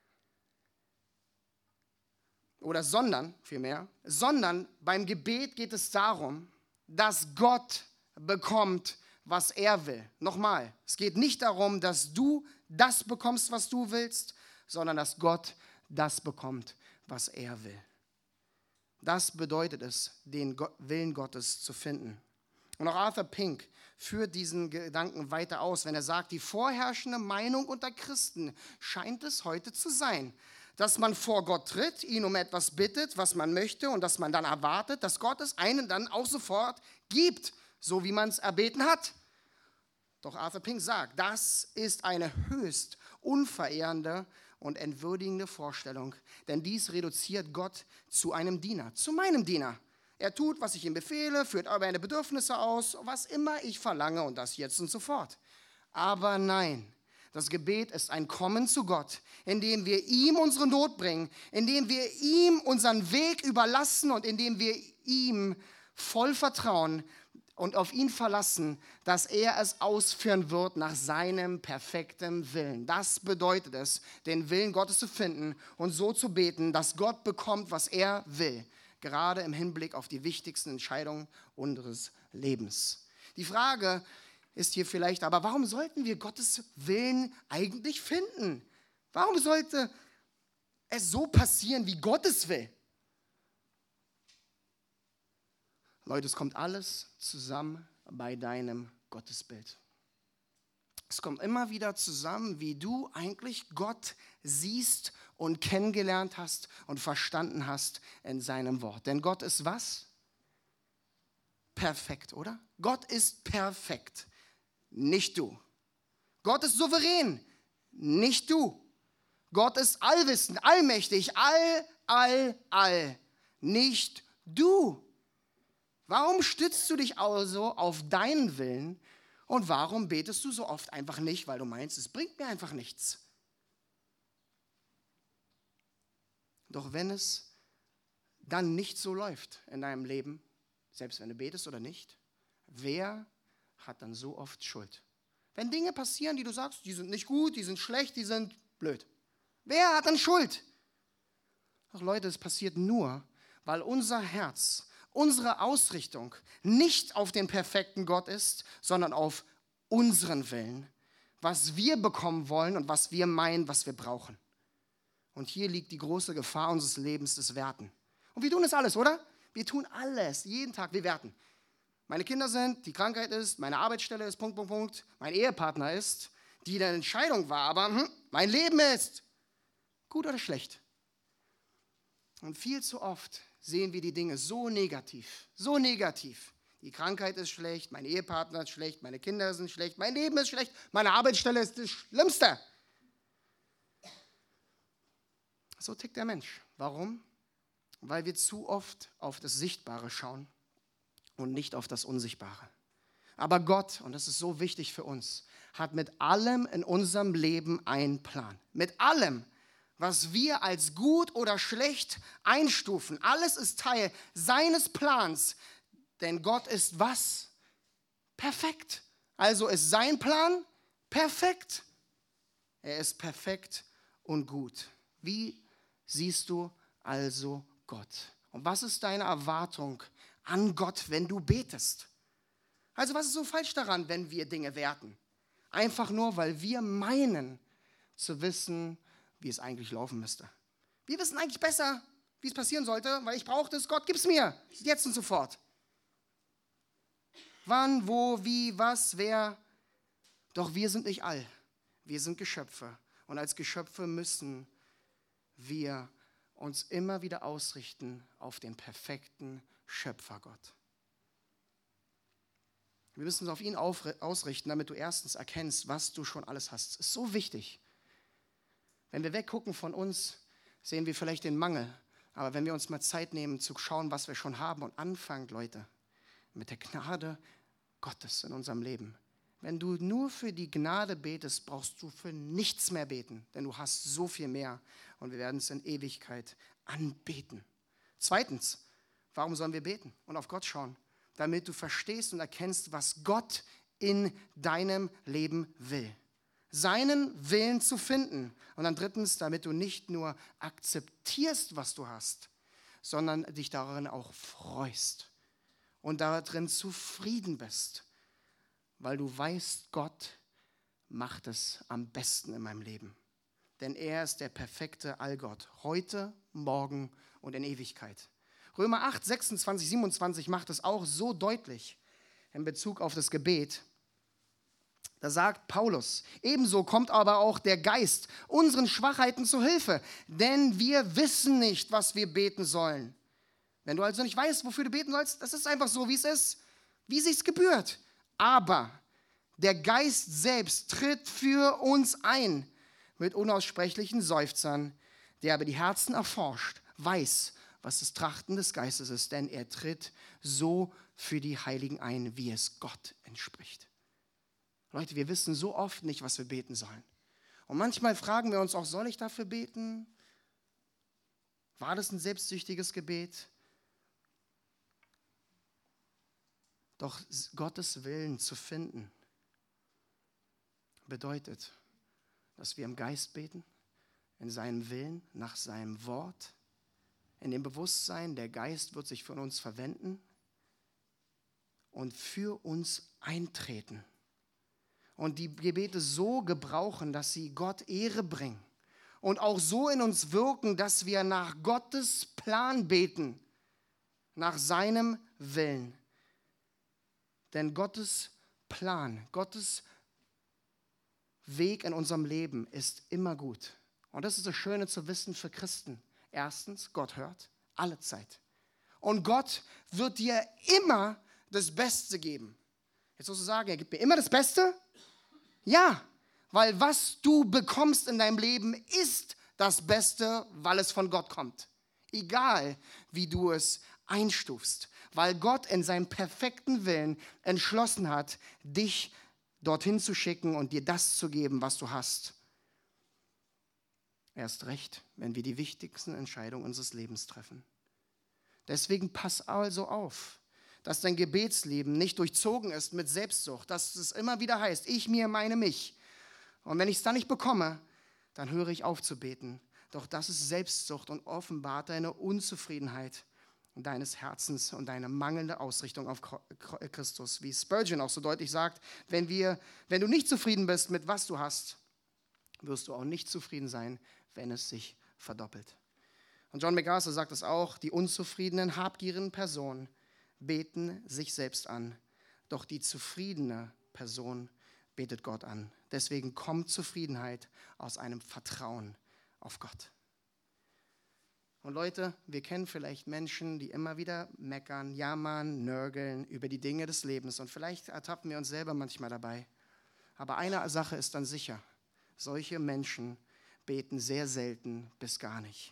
sondern beim Gebet geht es darum, dass Gott bekommt, was er will. Nochmal, es geht nicht darum, dass du das bekommst, was du willst, sondern dass Gott das bekommt, was er will. Das bedeutet es, den Willen Gottes zu finden. Und auch Arthur Pink führt diesen Gedanken weiter aus, wenn er sagt, die vorherrschende Meinung unter Christen scheint es heute zu sein, dass man vor Gott tritt, ihn um etwas bittet, was man möchte und dass man dann erwartet, dass Gott es einen dann auch sofort gibt, so wie man es erbeten hat. Doch Arthur Pink sagt, das ist eine höchst unverehrende und entwürdigende Vorstellung, denn dies reduziert Gott zu einem Diener, zu meinem Diener. Er tut, was ich ihm befehle, führt aber meine Bedürfnisse aus, was immer ich verlange und das jetzt und sofort. Aber nein, das Gebet ist ein Kommen zu Gott, indem wir ihm unsere Not bringen, indem wir ihm unseren Weg überlassen und indem wir ihm voll vertrauen und auf ihn verlassen, dass er es ausführen wird nach seinem perfekten Willen. Das bedeutet es, den Willen Gottes zu finden und so zu beten, dass Gott bekommt, was er will, gerade im Hinblick auf die wichtigsten Entscheidungen unseres Lebens. Die Frage ist hier vielleicht, aber warum sollten wir Gottes Willen eigentlich finden? Warum sollte es so passieren, wie Gott es will? Leute, es kommt alles zusammen bei deinem Gottesbild. Es kommt immer wieder zusammen, wie du eigentlich Gott siehst und kennengelernt hast und verstanden hast in seinem Wort. Denn Gott ist was? Perfekt, oder? Gott ist perfekt, nicht du. Gott ist souverän, nicht du. Gott ist allwissend, allmächtig, nicht du. Warum stützt du dich also auf deinen Willen und warum betest du so oft einfach nicht, weil du meinst, es bringt mir einfach nichts? Doch wenn es dann nicht so läuft in deinem Leben, selbst wenn du betest oder nicht, wer hat dann so oft Schuld? Wenn Dinge passieren, die du sagst, die sind nicht gut, die sind schlecht, die sind blöd. Wer hat dann Schuld? Doch Leute, es passiert nur, weil unser Herz, unsere Ausrichtung nicht auf den perfekten Gott ist, sondern auf unseren Willen, was wir bekommen wollen und was wir meinen, was wir brauchen. Und hier liegt die große Gefahr unseres Lebens, des Werten. Und wir tun es alles, oder? Wir tun alles, jeden Tag, wir werten. Meine Kinder sind, die Krankheit ist, meine Arbeitsstelle ist, Punkt. Mein Ehepartner ist, die eine Entscheidung war, aber mein Leben ist gut oder schlecht. Und viel zu oft sehen wir die Dinge so negativ, so negativ. Die Krankheit ist schlecht, mein Ehepartner ist schlecht, meine Kinder sind schlecht, mein Leben ist schlecht, meine Arbeitsstelle ist das Schlimmste. So tickt der Mensch. Warum? Weil wir zu oft auf das Sichtbare schauen und nicht auf das Unsichtbare. Aber Gott, und das ist so wichtig für uns, hat mit allem in unserem Leben einen Plan. Mit allem, was wir als gut oder schlecht einstufen. Alles ist Teil seines Plans. Denn Gott ist was? Perfekt. Also ist sein Plan perfekt. Er ist perfekt und gut. Wie siehst du also Gott? Und was ist deine Erwartung an Gott, wenn du betest? Also was ist so falsch daran, wenn wir Dinge werten? Einfach nur, weil wir meinen zu wissen, wie es eigentlich laufen müsste. Wir wissen eigentlich besser, wie es passieren sollte, weil ich brauche das. Gott, gib's mir. Jetzt und sofort. Wann, wo, wie, was, wer. Doch wir sind nicht all. Wir sind Geschöpfe. Und als Geschöpfe müssen wir uns immer wieder ausrichten auf den perfekten Schöpfergott. Wir müssen uns auf ihn ausrichten, damit du erstens erkennst, was du schon alles hast. Das ist so wichtig. Wenn wir weggucken von uns, sehen wir vielleicht den Mangel. Aber wenn wir uns mal Zeit nehmen, zu schauen, was wir schon haben und anfangen, Leute, mit der Gnade Gottes in unserem Leben. Wenn du nur für die Gnade betest, brauchst du für nichts mehr beten, denn du hast so viel mehr und wir werden es in Ewigkeit anbeten. Zweitens, warum sollen wir beten und auf Gott schauen? Damit du verstehst und erkennst, was Gott in deinem Leben will. Seinen Willen zu finden. Und dann drittens, damit du nicht nur akzeptierst, was du hast, sondern dich darin auch freust und darin zufrieden bist, weil du weißt, Gott macht es am besten in meinem Leben. Denn er ist der perfekte Allgott, heute, morgen und in Ewigkeit. Römer 8, 26, 27 macht es auch so deutlich in Bezug auf das Gebet. Da sagt Paulus, ebenso kommt aber auch der Geist unseren Schwachheiten zu Hilfe, denn wir wissen nicht, was wir beten sollen. Wenn du also nicht weißt, wofür du beten sollst, das ist einfach so, wie es ist, wie es sich gebührt. Aber der Geist selbst tritt für uns ein mit unaussprechlichen Seufzern, der aber die Herzen erforscht, weiß, was das Trachten des Geistes ist, denn er tritt so für die Heiligen ein, wie es Gott entspricht. Leute, wir wissen so oft nicht, was wir beten sollen. Und manchmal fragen wir uns auch, soll ich dafür beten? War das ein selbstsüchtiges Gebet? Doch Gottes Willen zu finden, bedeutet, dass wir im Geist beten, in seinem Willen, nach seinem Wort, in dem Bewusstsein, der Geist wird sich von uns verwenden und für uns eintreten. Und die Gebete so gebrauchen, dass sie Gott Ehre bringen und auch so in uns wirken, dass wir nach Gottes Plan beten, nach seinem Willen. Denn Gottes Plan, Gottes Weg in unserem Leben ist immer gut. Und das ist das Schöne zu wissen für Christen. Erstens, Gott hört alle Zeit. Und Gott wird dir immer das Beste geben. Jetzt musst du sagen, er gibt mir immer das Beste? Ja, weil was du bekommst in deinem Leben ist das Beste, weil es von Gott kommt. Egal, wie du es einstufst. Weil Gott in seinem perfekten Willen entschlossen hat, dich dorthin zu schicken und dir das zu geben, was du hast. Erst recht, wenn wir die wichtigsten Entscheidungen unseres Lebens treffen. Deswegen pass also auf, dass dein Gebetsleben nicht durchzogen ist mit Selbstsucht, dass es immer wieder heißt, ich, mir, meine, mich. Und wenn ich es dann nicht bekomme, dann höre ich auf zu beten. Doch das ist Selbstsucht und offenbart deine Unzufriedenheit deines Herzens und deine mangelnde Ausrichtung auf Christus. Wie Spurgeon auch so deutlich sagt, wenn du nicht zufrieden bist mit was du hast, wirst du auch nicht zufrieden sein, wenn es sich verdoppelt. Und John MacArthur sagt es auch, die unzufriedenen, habgierigen Personen beten sich selbst an, doch die zufriedene Person betet Gott an. Deswegen kommt Zufriedenheit aus einem Vertrauen auf Gott. Und Leute, wir kennen vielleicht Menschen, die immer wieder meckern, jammern, nörgeln über die Dinge des Lebens. Und vielleicht ertappen wir uns selber manchmal dabei. Aber eine Sache ist dann sicher, solche Menschen beten sehr selten bis gar nicht.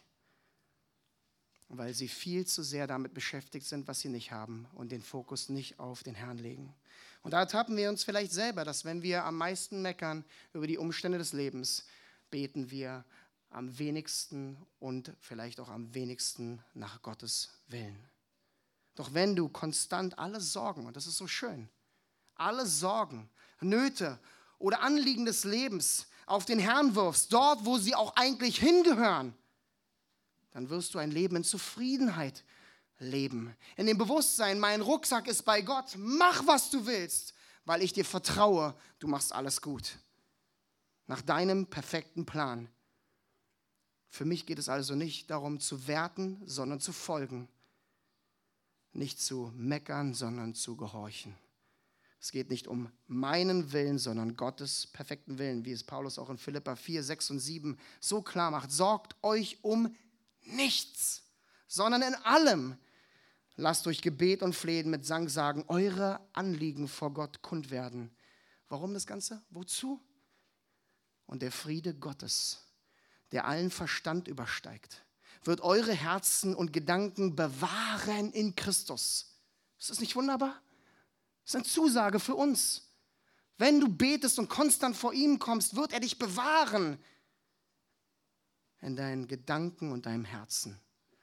Weil sie viel zu sehr damit beschäftigt sind, was sie nicht haben und den Fokus nicht auf den Herrn legen. Und da ertappen wir uns vielleicht selber, dass wenn wir am meisten meckern über die Umstände des Lebens, beten wir am wenigsten und vielleicht auch am wenigsten nach Gottes Willen. Doch wenn du konstant alle Sorgen, und das ist so schön, alle Sorgen, Nöte oder Anliegen des Lebens auf den Herrn wirfst, dort, wo sie auch eigentlich hingehören, dann wirst du ein Leben in Zufriedenheit leben. In dem Bewusstsein, mein Rucksack ist bei Gott, mach, was du willst, weil ich dir vertraue, du machst alles gut. Nach deinem perfekten Plan. Für mich geht es also nicht darum zu werten, sondern zu folgen. Nicht zu meckern, sondern zu gehorchen. Es geht nicht um meinen Willen, sondern Gottes perfekten Willen, wie es Paulus auch in Philipper 4, 6 und 7 so klar macht. Sorgt euch um nichts, sondern in allem lasst durch Gebet und Flehen mit Danksagen eure Anliegen vor Gott kund werden. Warum das Ganze? Wozu? Und der Friede Gottes, der allen Verstand übersteigt, wird eure Herzen und Gedanken bewahren in Christus. Ist das nicht wunderbar? Das ist eine Zusage für uns. Wenn du betest und konstant vor ihm kommst, wird er dich bewahren in deinen Gedanken und deinem Herzen.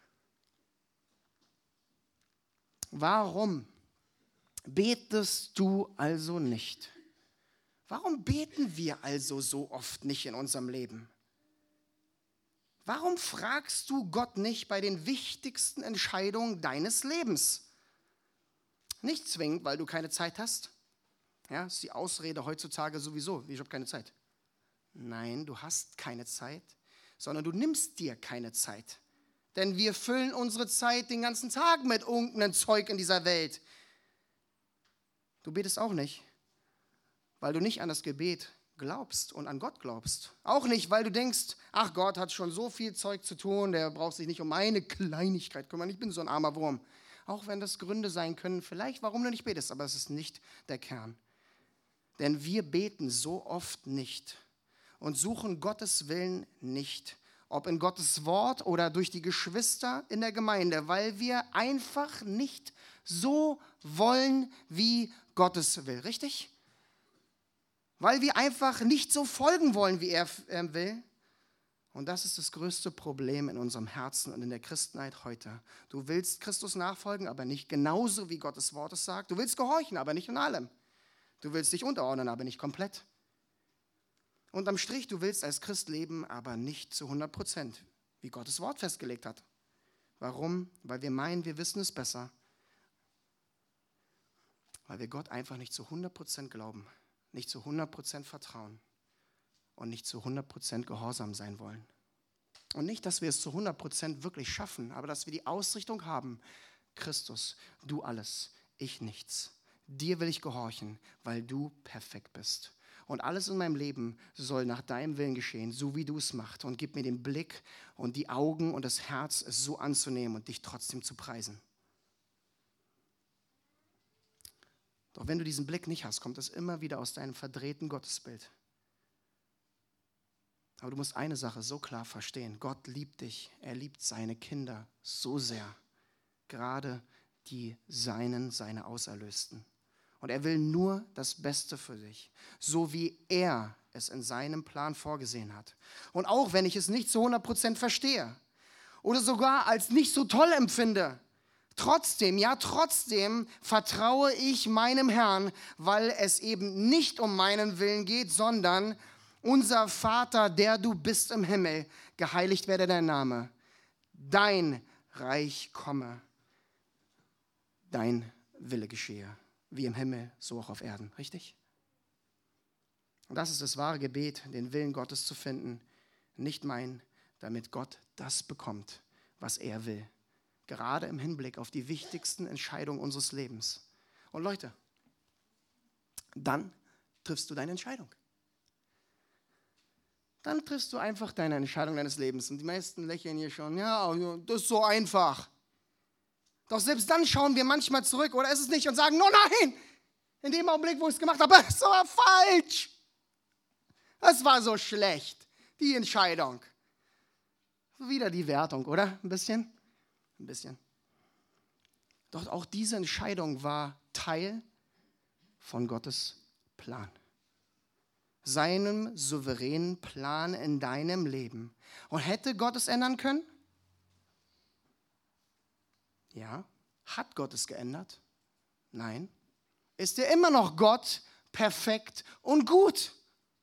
Warum betest du also nicht? Warum beten wir also so oft nicht in unserem Leben? Warum fragst du Gott nicht bei den wichtigsten Entscheidungen deines Lebens? Nicht zwingend, weil du keine Zeit hast. Ja, ist die Ausrede heutzutage sowieso, ich habe keine Zeit. Nein, du hast keine Zeit, sondern du nimmst dir keine Zeit. Denn wir füllen unsere Zeit den ganzen Tag mit irgendeinem Zeug in dieser Welt. Du betest auch nicht, weil du nicht an das Gebet glaubst und an Gott glaubst. Auch nicht, weil du denkst, ach, Gott hat schon so viel Zeug zu tun, der braucht sich nicht um eine Kleinigkeit kümmern, ich bin so ein armer Wurm. Auch wenn das Gründe sein können, vielleicht, warum du nicht betest, aber es ist nicht der Kern. Denn wir beten so oft nicht und suchen Gottes Willen nicht, ob in Gottes Wort oder durch die Geschwister in der Gemeinde, weil wir einfach nicht so wollen, wie Gottes will, richtig? Weil wir einfach nicht so folgen wollen, wie er will. Und das ist das größte Problem in unserem Herzen und in der Christenheit heute. Du willst Christus nachfolgen, aber nicht genauso, wie Gottes Wort es sagt. Du willst gehorchen, aber nicht in allem. Du willst dich unterordnen, aber nicht komplett. Unterm Strich, du willst als Christ leben, aber nicht zu 100%, wie Gottes Wort festgelegt hat. Warum? Weil wir meinen, wir wissen es besser. Weil wir Gott einfach nicht zu 100% glauben, nicht zu 100% vertrauen und nicht zu 100% gehorsam sein wollen. Und nicht, dass wir es zu 100% wirklich schaffen, aber dass wir die Ausrichtung haben, Christus, du alles, ich nichts. Dir will ich gehorchen, weil du perfekt bist. Und alles in meinem Leben soll nach deinem Willen geschehen, so wie du es machst. Und gib mir den Blick und die Augen und das Herz, es so anzunehmen und dich trotzdem zu preisen. Doch wenn du diesen Blick nicht hast, kommt es immer wieder aus deinem verdrehten Gottesbild. Aber du musst eine Sache so klar verstehen. Gott liebt dich. Er liebt seine Kinder so sehr. Gerade die seine Auserlösten. Und er will nur das Beste für dich, so wie er es in seinem Plan vorgesehen hat. Und auch wenn ich es nicht zu 100% verstehe oder sogar als nicht so toll empfinde, trotzdem vertraue ich meinem Herrn, weil es eben nicht um meinen Willen geht, sondern unser Vater, der du bist im Himmel, geheiligt werde dein Name, dein Reich komme, dein Wille geschehe. Wie im Himmel, so auch auf Erden, richtig? Und das ist das wahre Gebet, den Willen Gottes zu finden, nicht mein, damit Gott das bekommt, was er will. Gerade im Hinblick auf die wichtigsten Entscheidungen unseres Lebens. Und Leute, dann triffst du deine Entscheidung. Dann triffst du einfach deine Entscheidung deines Lebens. Und die meisten lächeln hier schon, ja, das ist so einfach. Doch selbst dann schauen wir manchmal zurück, oder ist es nicht, und sagen, oh nein, in dem Augenblick, wo ich es gemacht habe, das war falsch. Das war so schlecht, die Entscheidung. Wieder die Wertung, oder? Ein bisschen? Ein bisschen. Doch auch diese Entscheidung war Teil von Gottes Plan. Seinem souveränen Plan in deinem Leben. Und hätte Gott es ändern können? Ja. Hat Gott es geändert? Nein. Ist er immer noch Gott, perfekt und gut?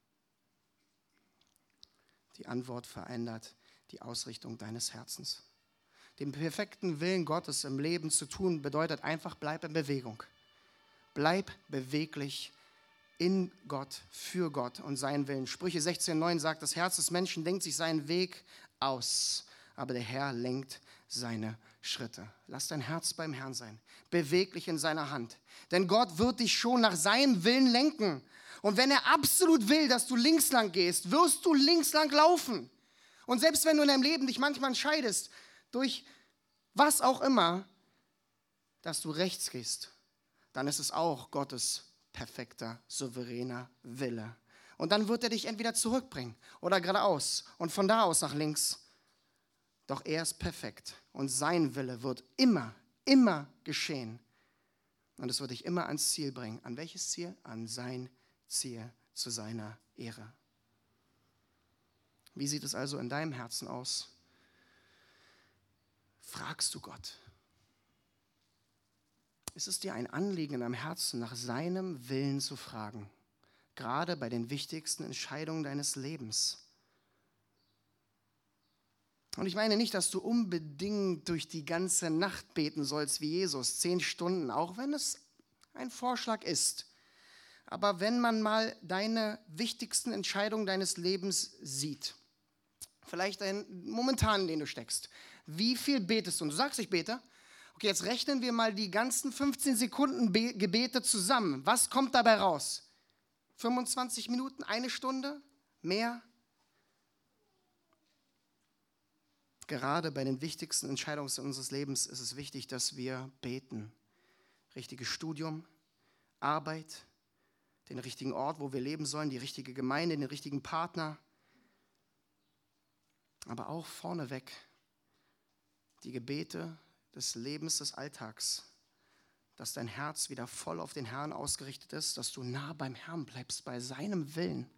Die Antwort verändert die Ausrichtung deines Herzens. Den perfekten Willen Gottes im Leben zu tun, bedeutet einfach, bleib in Bewegung. Bleib beweglich in Gott, für Gott und seinen Willen. Sprüche 16,9 sagt, das Herz des Menschen denkt sich seinen Weg aus, aber der Herr lenkt seine Schritte. Lass dein Herz beim Herrn sein, beweglich in seiner Hand. Denn Gott wird dich schon nach seinem Willen lenken. Und wenn er absolut will, dass du links lang gehst, wirst du links lang laufen. Und selbst wenn du in deinem Leben dich manchmal entscheidest, durch was auch immer, dass du rechts gehst, dann ist es auch Gottes perfekter, souveräner Wille. Und dann wird er dich entweder zurückbringen oder geradeaus und von da aus nach links. Doch er ist perfekt und sein Wille wird immer, immer geschehen. Und es wird dich immer ans Ziel bringen. An welches Ziel? An sein Ziel, zu seiner Ehre. Wie sieht es also in deinem Herzen aus? Fragst du Gott? Ist es dir ein Anliegen in deinem Herzen, nach seinem Willen zu fragen? Gerade bei den wichtigsten Entscheidungen deines Lebens. Und ich meine nicht, dass du unbedingt durch die ganze Nacht beten sollst wie Jesus, 10 Stunden, auch wenn es ein Vorschlag ist. Aber wenn man mal deine wichtigsten Entscheidungen deines Lebens sieht, vielleicht momentan, in den du steckst, wie viel betest du? Und du sagst, ich bete. Okay, jetzt rechnen wir mal die ganzen 15 Sekunden Gebete zusammen. Was kommt dabei raus? 25 Minuten, 1 Stunde, mehr? Gerade bei den wichtigsten Entscheidungen unseres Lebens ist es wichtig, dass wir beten. Richtiges Studium, Arbeit, den richtigen Ort, wo wir leben sollen, die richtige Gemeinde, den richtigen Partner. Aber auch vorneweg die Gebete des Lebens, des Alltags, dass dein Herz wieder voll auf den Herrn ausgerichtet ist, dass du nah beim Herrn bleibst, bei seinem Willen,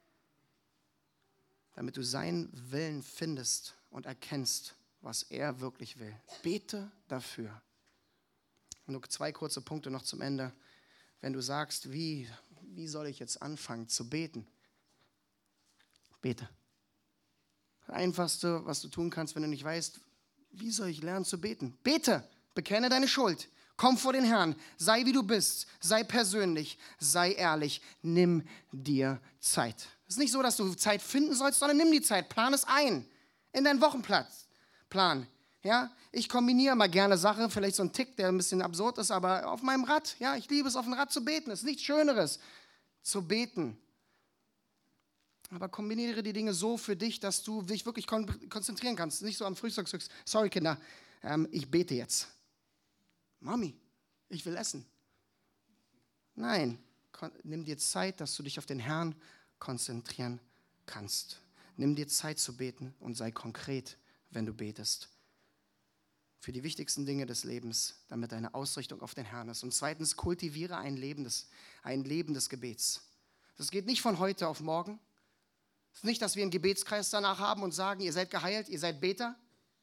damit du seinen Willen findest und erkennst, was er wirklich will. Bete dafür. Und nur 2 kurze Punkte noch zum Ende. Wenn du sagst, wie soll ich jetzt anfangen zu beten? Bete. Das Einfachste, was du tun kannst, wenn du nicht weißt, wie soll ich lernen zu beten? Bete, bekenne deine Schuld, komm vor den Herrn, sei wie du bist, sei persönlich, sei ehrlich, nimm dir Zeit. Es ist nicht so, dass du Zeit finden sollst, sondern nimm die Zeit, plan es ein in deinen Wochenplan. Ja, ich kombiniere mal gerne Sachen, vielleicht so ein Tick, der ein bisschen absurd ist, aber auf meinem Rad, ja, ich liebe es, auf dem Rad zu beten. Es ist nichts Schöneres, zu beten. Aber kombiniere die Dinge so für dich, dass du dich wirklich konzentrieren kannst. Nicht so am Frühstück, sorry Kinder, ich bete jetzt. Mami, ich will essen. Nein, nimm dir Zeit, dass du dich auf den Herrn konzentrieren kannst. Nimm dir Zeit zu beten und sei konkret, wenn du betest. Für die wichtigsten Dinge des Lebens, damit deine Ausrichtung auf den Herrn ist. Und zweitens, kultiviere ein Leben des Gebets. Das geht nicht von heute auf morgen. Es ist nicht, dass wir einen Gebetskreis danach haben und sagen, ihr seid geheilt, ihr seid Beter.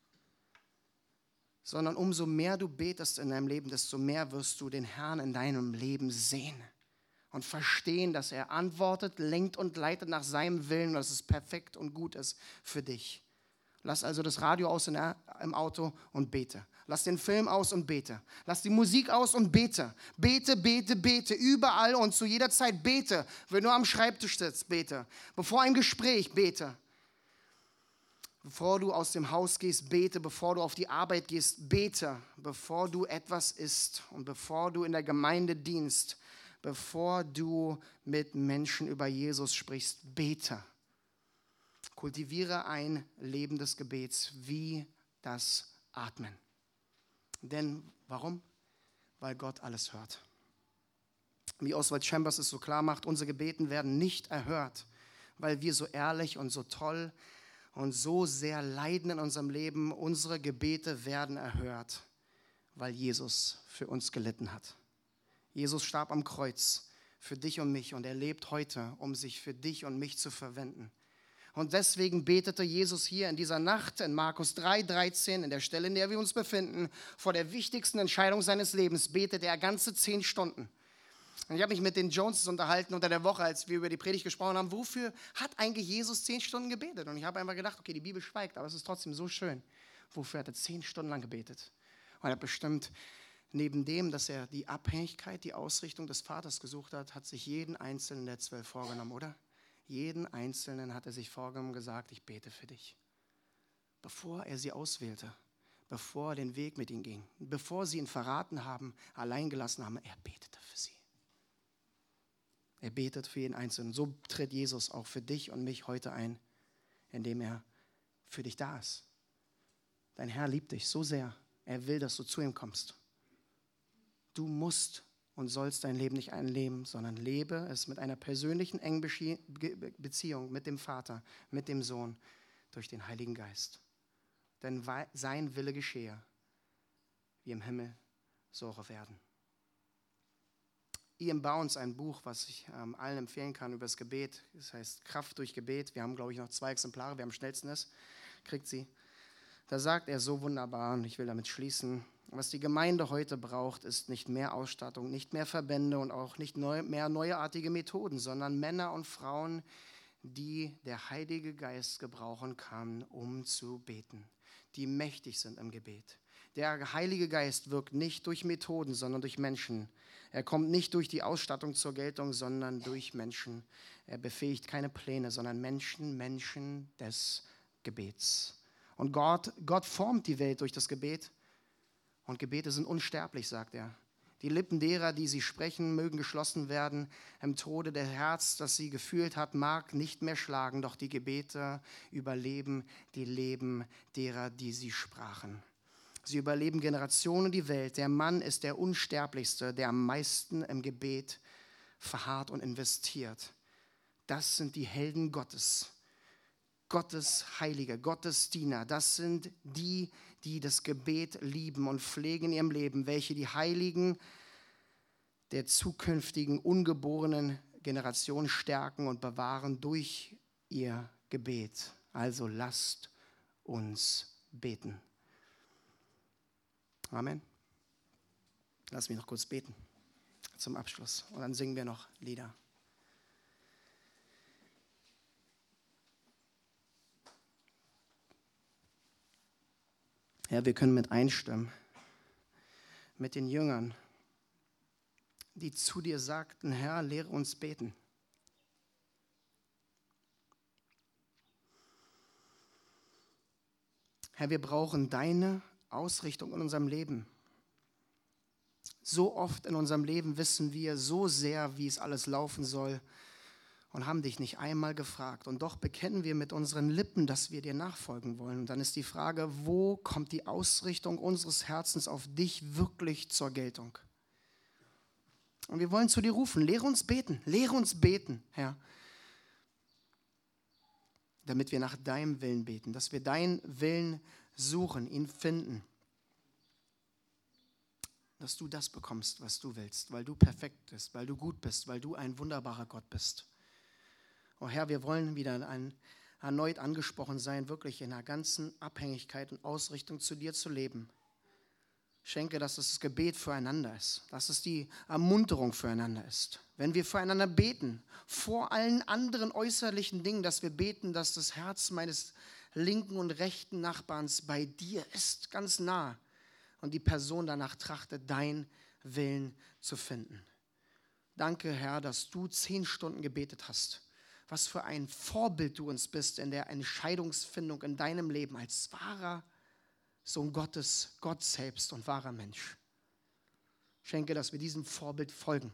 Sondern umso mehr du betest in deinem Leben, desto mehr wirst du den Herrn in deinem Leben sehen. Und verstehen, dass er antwortet, lenkt und leitet nach seinem Willen und dass es perfekt und gut ist für dich. Lass also das Radio aus im Auto und bete. Lass den Film aus und bete. Lass die Musik aus und bete. Bete, bete, bete. Überall und zu jeder Zeit bete. Wenn du am Schreibtisch sitzt, bete. Bevor ein Gespräch, bete. Bevor du aus dem Haus gehst, bete. Bevor du auf die Arbeit gehst, bete. Bevor du etwas isst und bevor du in der Gemeinde dienst, bevor du mit Menschen über Jesus sprichst, bete. Kultiviere ein Leben des Gebets wie das Atmen. Denn warum? Weil Gott alles hört. Wie Oswald Chambers es so klar macht, unsere Gebete werden nicht erhört, weil wir so ehrlich und so toll und so sehr leiden in unserem Leben. Unsere Gebete werden erhört, weil Jesus für uns gelitten hat. Jesus starb am Kreuz für dich und mich und er lebt heute, um sich für dich und mich zu verwenden. Und deswegen betete Jesus hier in dieser Nacht in Markus 3,13, in der Stelle, in der wir uns befinden, vor der wichtigsten Entscheidung seines Lebens, betete er ganze 10 Stunden. Und ich habe mich mit den Joneses unterhalten unter der Woche, als wir über die Predigt gesprochen haben, wofür hat eigentlich Jesus 10 Stunden gebetet? Und ich habe einfach gedacht, okay, die Bibel schweigt, aber es ist trotzdem so schön. Wofür hat er 10 Stunden lang gebetet? Und er hat bestimmt, neben dem, dass er die Abhängigkeit, die Ausrichtung des Vaters gesucht hat, hat sich jeden einzelnen der 12 vorgenommen, oder? Jeden Einzelnen hat er sich vorgenommen und gesagt, ich bete für dich. Bevor er sie auswählte, bevor er den Weg mit ihnen ging, bevor sie ihn verraten haben, allein gelassen haben, er betete für sie. Er betet für jeden Einzelnen. So tritt Jesus auch für dich und mich heute ein, indem er für dich da ist. Dein Herr liebt dich so sehr. Er will, dass du zu ihm kommst. Du musst und sollst dein Leben nicht einleben, sondern lebe es mit einer persönlichen, engen Beziehung mit dem Vater, mit dem Sohn, durch den Heiligen Geist. denn sein Wille geschehe, wie im Himmel, so auch auf Erden. Ian Bounds, ein Buch, was ich allen empfehlen kann über das Gebet. Das heißt Kraft durch Gebet. Wir haben, glaube ich, noch 2 Exemplare. Wer am schnellsten ist, kriegt sie. Da sagt er so wunderbar, und ich will damit schließen, was die Gemeinde heute braucht, ist nicht mehr Ausstattung, nicht mehr Verbände und auch nicht mehr neuartige Methoden, sondern Männer und Frauen, die der Heilige Geist gebrauchen kann, um zu beten, die mächtig sind im Gebet. Der Heilige Geist wirkt nicht durch Methoden, sondern durch Menschen. Er kommt nicht durch die Ausstattung zur Geltung, sondern durch Menschen. Er befähigt keine Pläne, sondern Menschen des Gebets. Und Gott formt die Welt durch das Gebet. Und Gebete sind unsterblich, sagt er. Die Lippen derer, die sie sprechen, mögen geschlossen werden. Im Tode der Herz, das sie gefühlt hat, mag nicht mehr schlagen, doch die Gebete überleben die Leben derer, die sie sprachen. Sie überleben Generationen die Welt. Der Mann ist der Unsterblichste, der am meisten im Gebet verharrt und investiert. Das sind die Helden Gottes. Gottes Heilige, Gottes Diener. Das sind die, die das Gebet lieben und pflegen in ihrem Leben, welche die Heiligen der zukünftigen ungeborenen Generation stärken und bewahren durch ihr Gebet. Also lasst uns beten. Amen. Lass mich noch kurz beten zum Abschluss und dann singen wir noch Lieder. Ja, wir können mit einstimmen, mit den Jüngern, die zu dir sagten, Herr, lehre uns beten. Herr, wir brauchen deine Ausrichtung in unserem Leben. So oft in unserem Leben wissen wir so sehr, wie es alles laufen soll und haben dich nicht einmal gefragt. Und doch bekennen wir mit unseren Lippen, dass wir dir nachfolgen wollen. Und dann ist die Frage, wo kommt die Ausrichtung unseres Herzens auf dich wirklich zur Geltung? Und wir wollen zu dir rufen, lehre uns beten, Herr. Damit wir nach deinem Willen beten, dass wir deinen Willen suchen, ihn finden. Dass du das bekommst, was du willst, weil du perfekt bist, weil du gut bist, weil du ein wunderbarer Gott bist. Oh Herr, wir wollen wieder erneut angesprochen sein, wirklich in einer ganzen Abhängigkeit und Ausrichtung zu dir zu leben. Schenke, dass das Gebet füreinander ist, dass es die Ermunterung füreinander ist. Wenn wir füreinander beten, vor allen anderen äußerlichen Dingen, dass wir beten, dass das Herz meines linken und rechten Nachbarns bei dir ist, ganz nah. Und die Person danach trachtet, deinen Willen zu finden. Danke, Herr, dass du 10 Stunden gebetet hast. Was für ein Vorbild du uns bist in der Entscheidungsfindung in deinem Leben als wahrer Sohn Gottes, Gott selbst und wahrer Mensch. Schenke, dass wir diesem Vorbild folgen.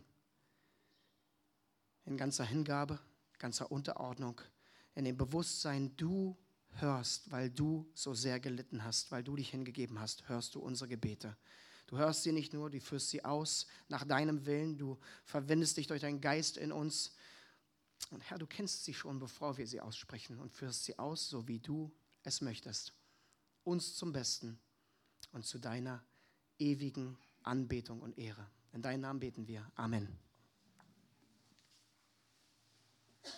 In ganzer Hingabe, ganzer Unterordnung, in dem Bewusstsein, du hörst, weil du so sehr gelitten hast, weil du dich hingegeben hast, hörst du unsere Gebete. Du hörst sie nicht nur, du führst sie aus nach deinem Willen, du verwendest dich durch deinen Geist in uns. Und Herr, du kennst sie schon, bevor wir sie aussprechen und führst sie aus, so wie du es möchtest. Uns zum Besten und zu deiner ewigen Anbetung und Ehre. In deinen Namen beten wir. Amen.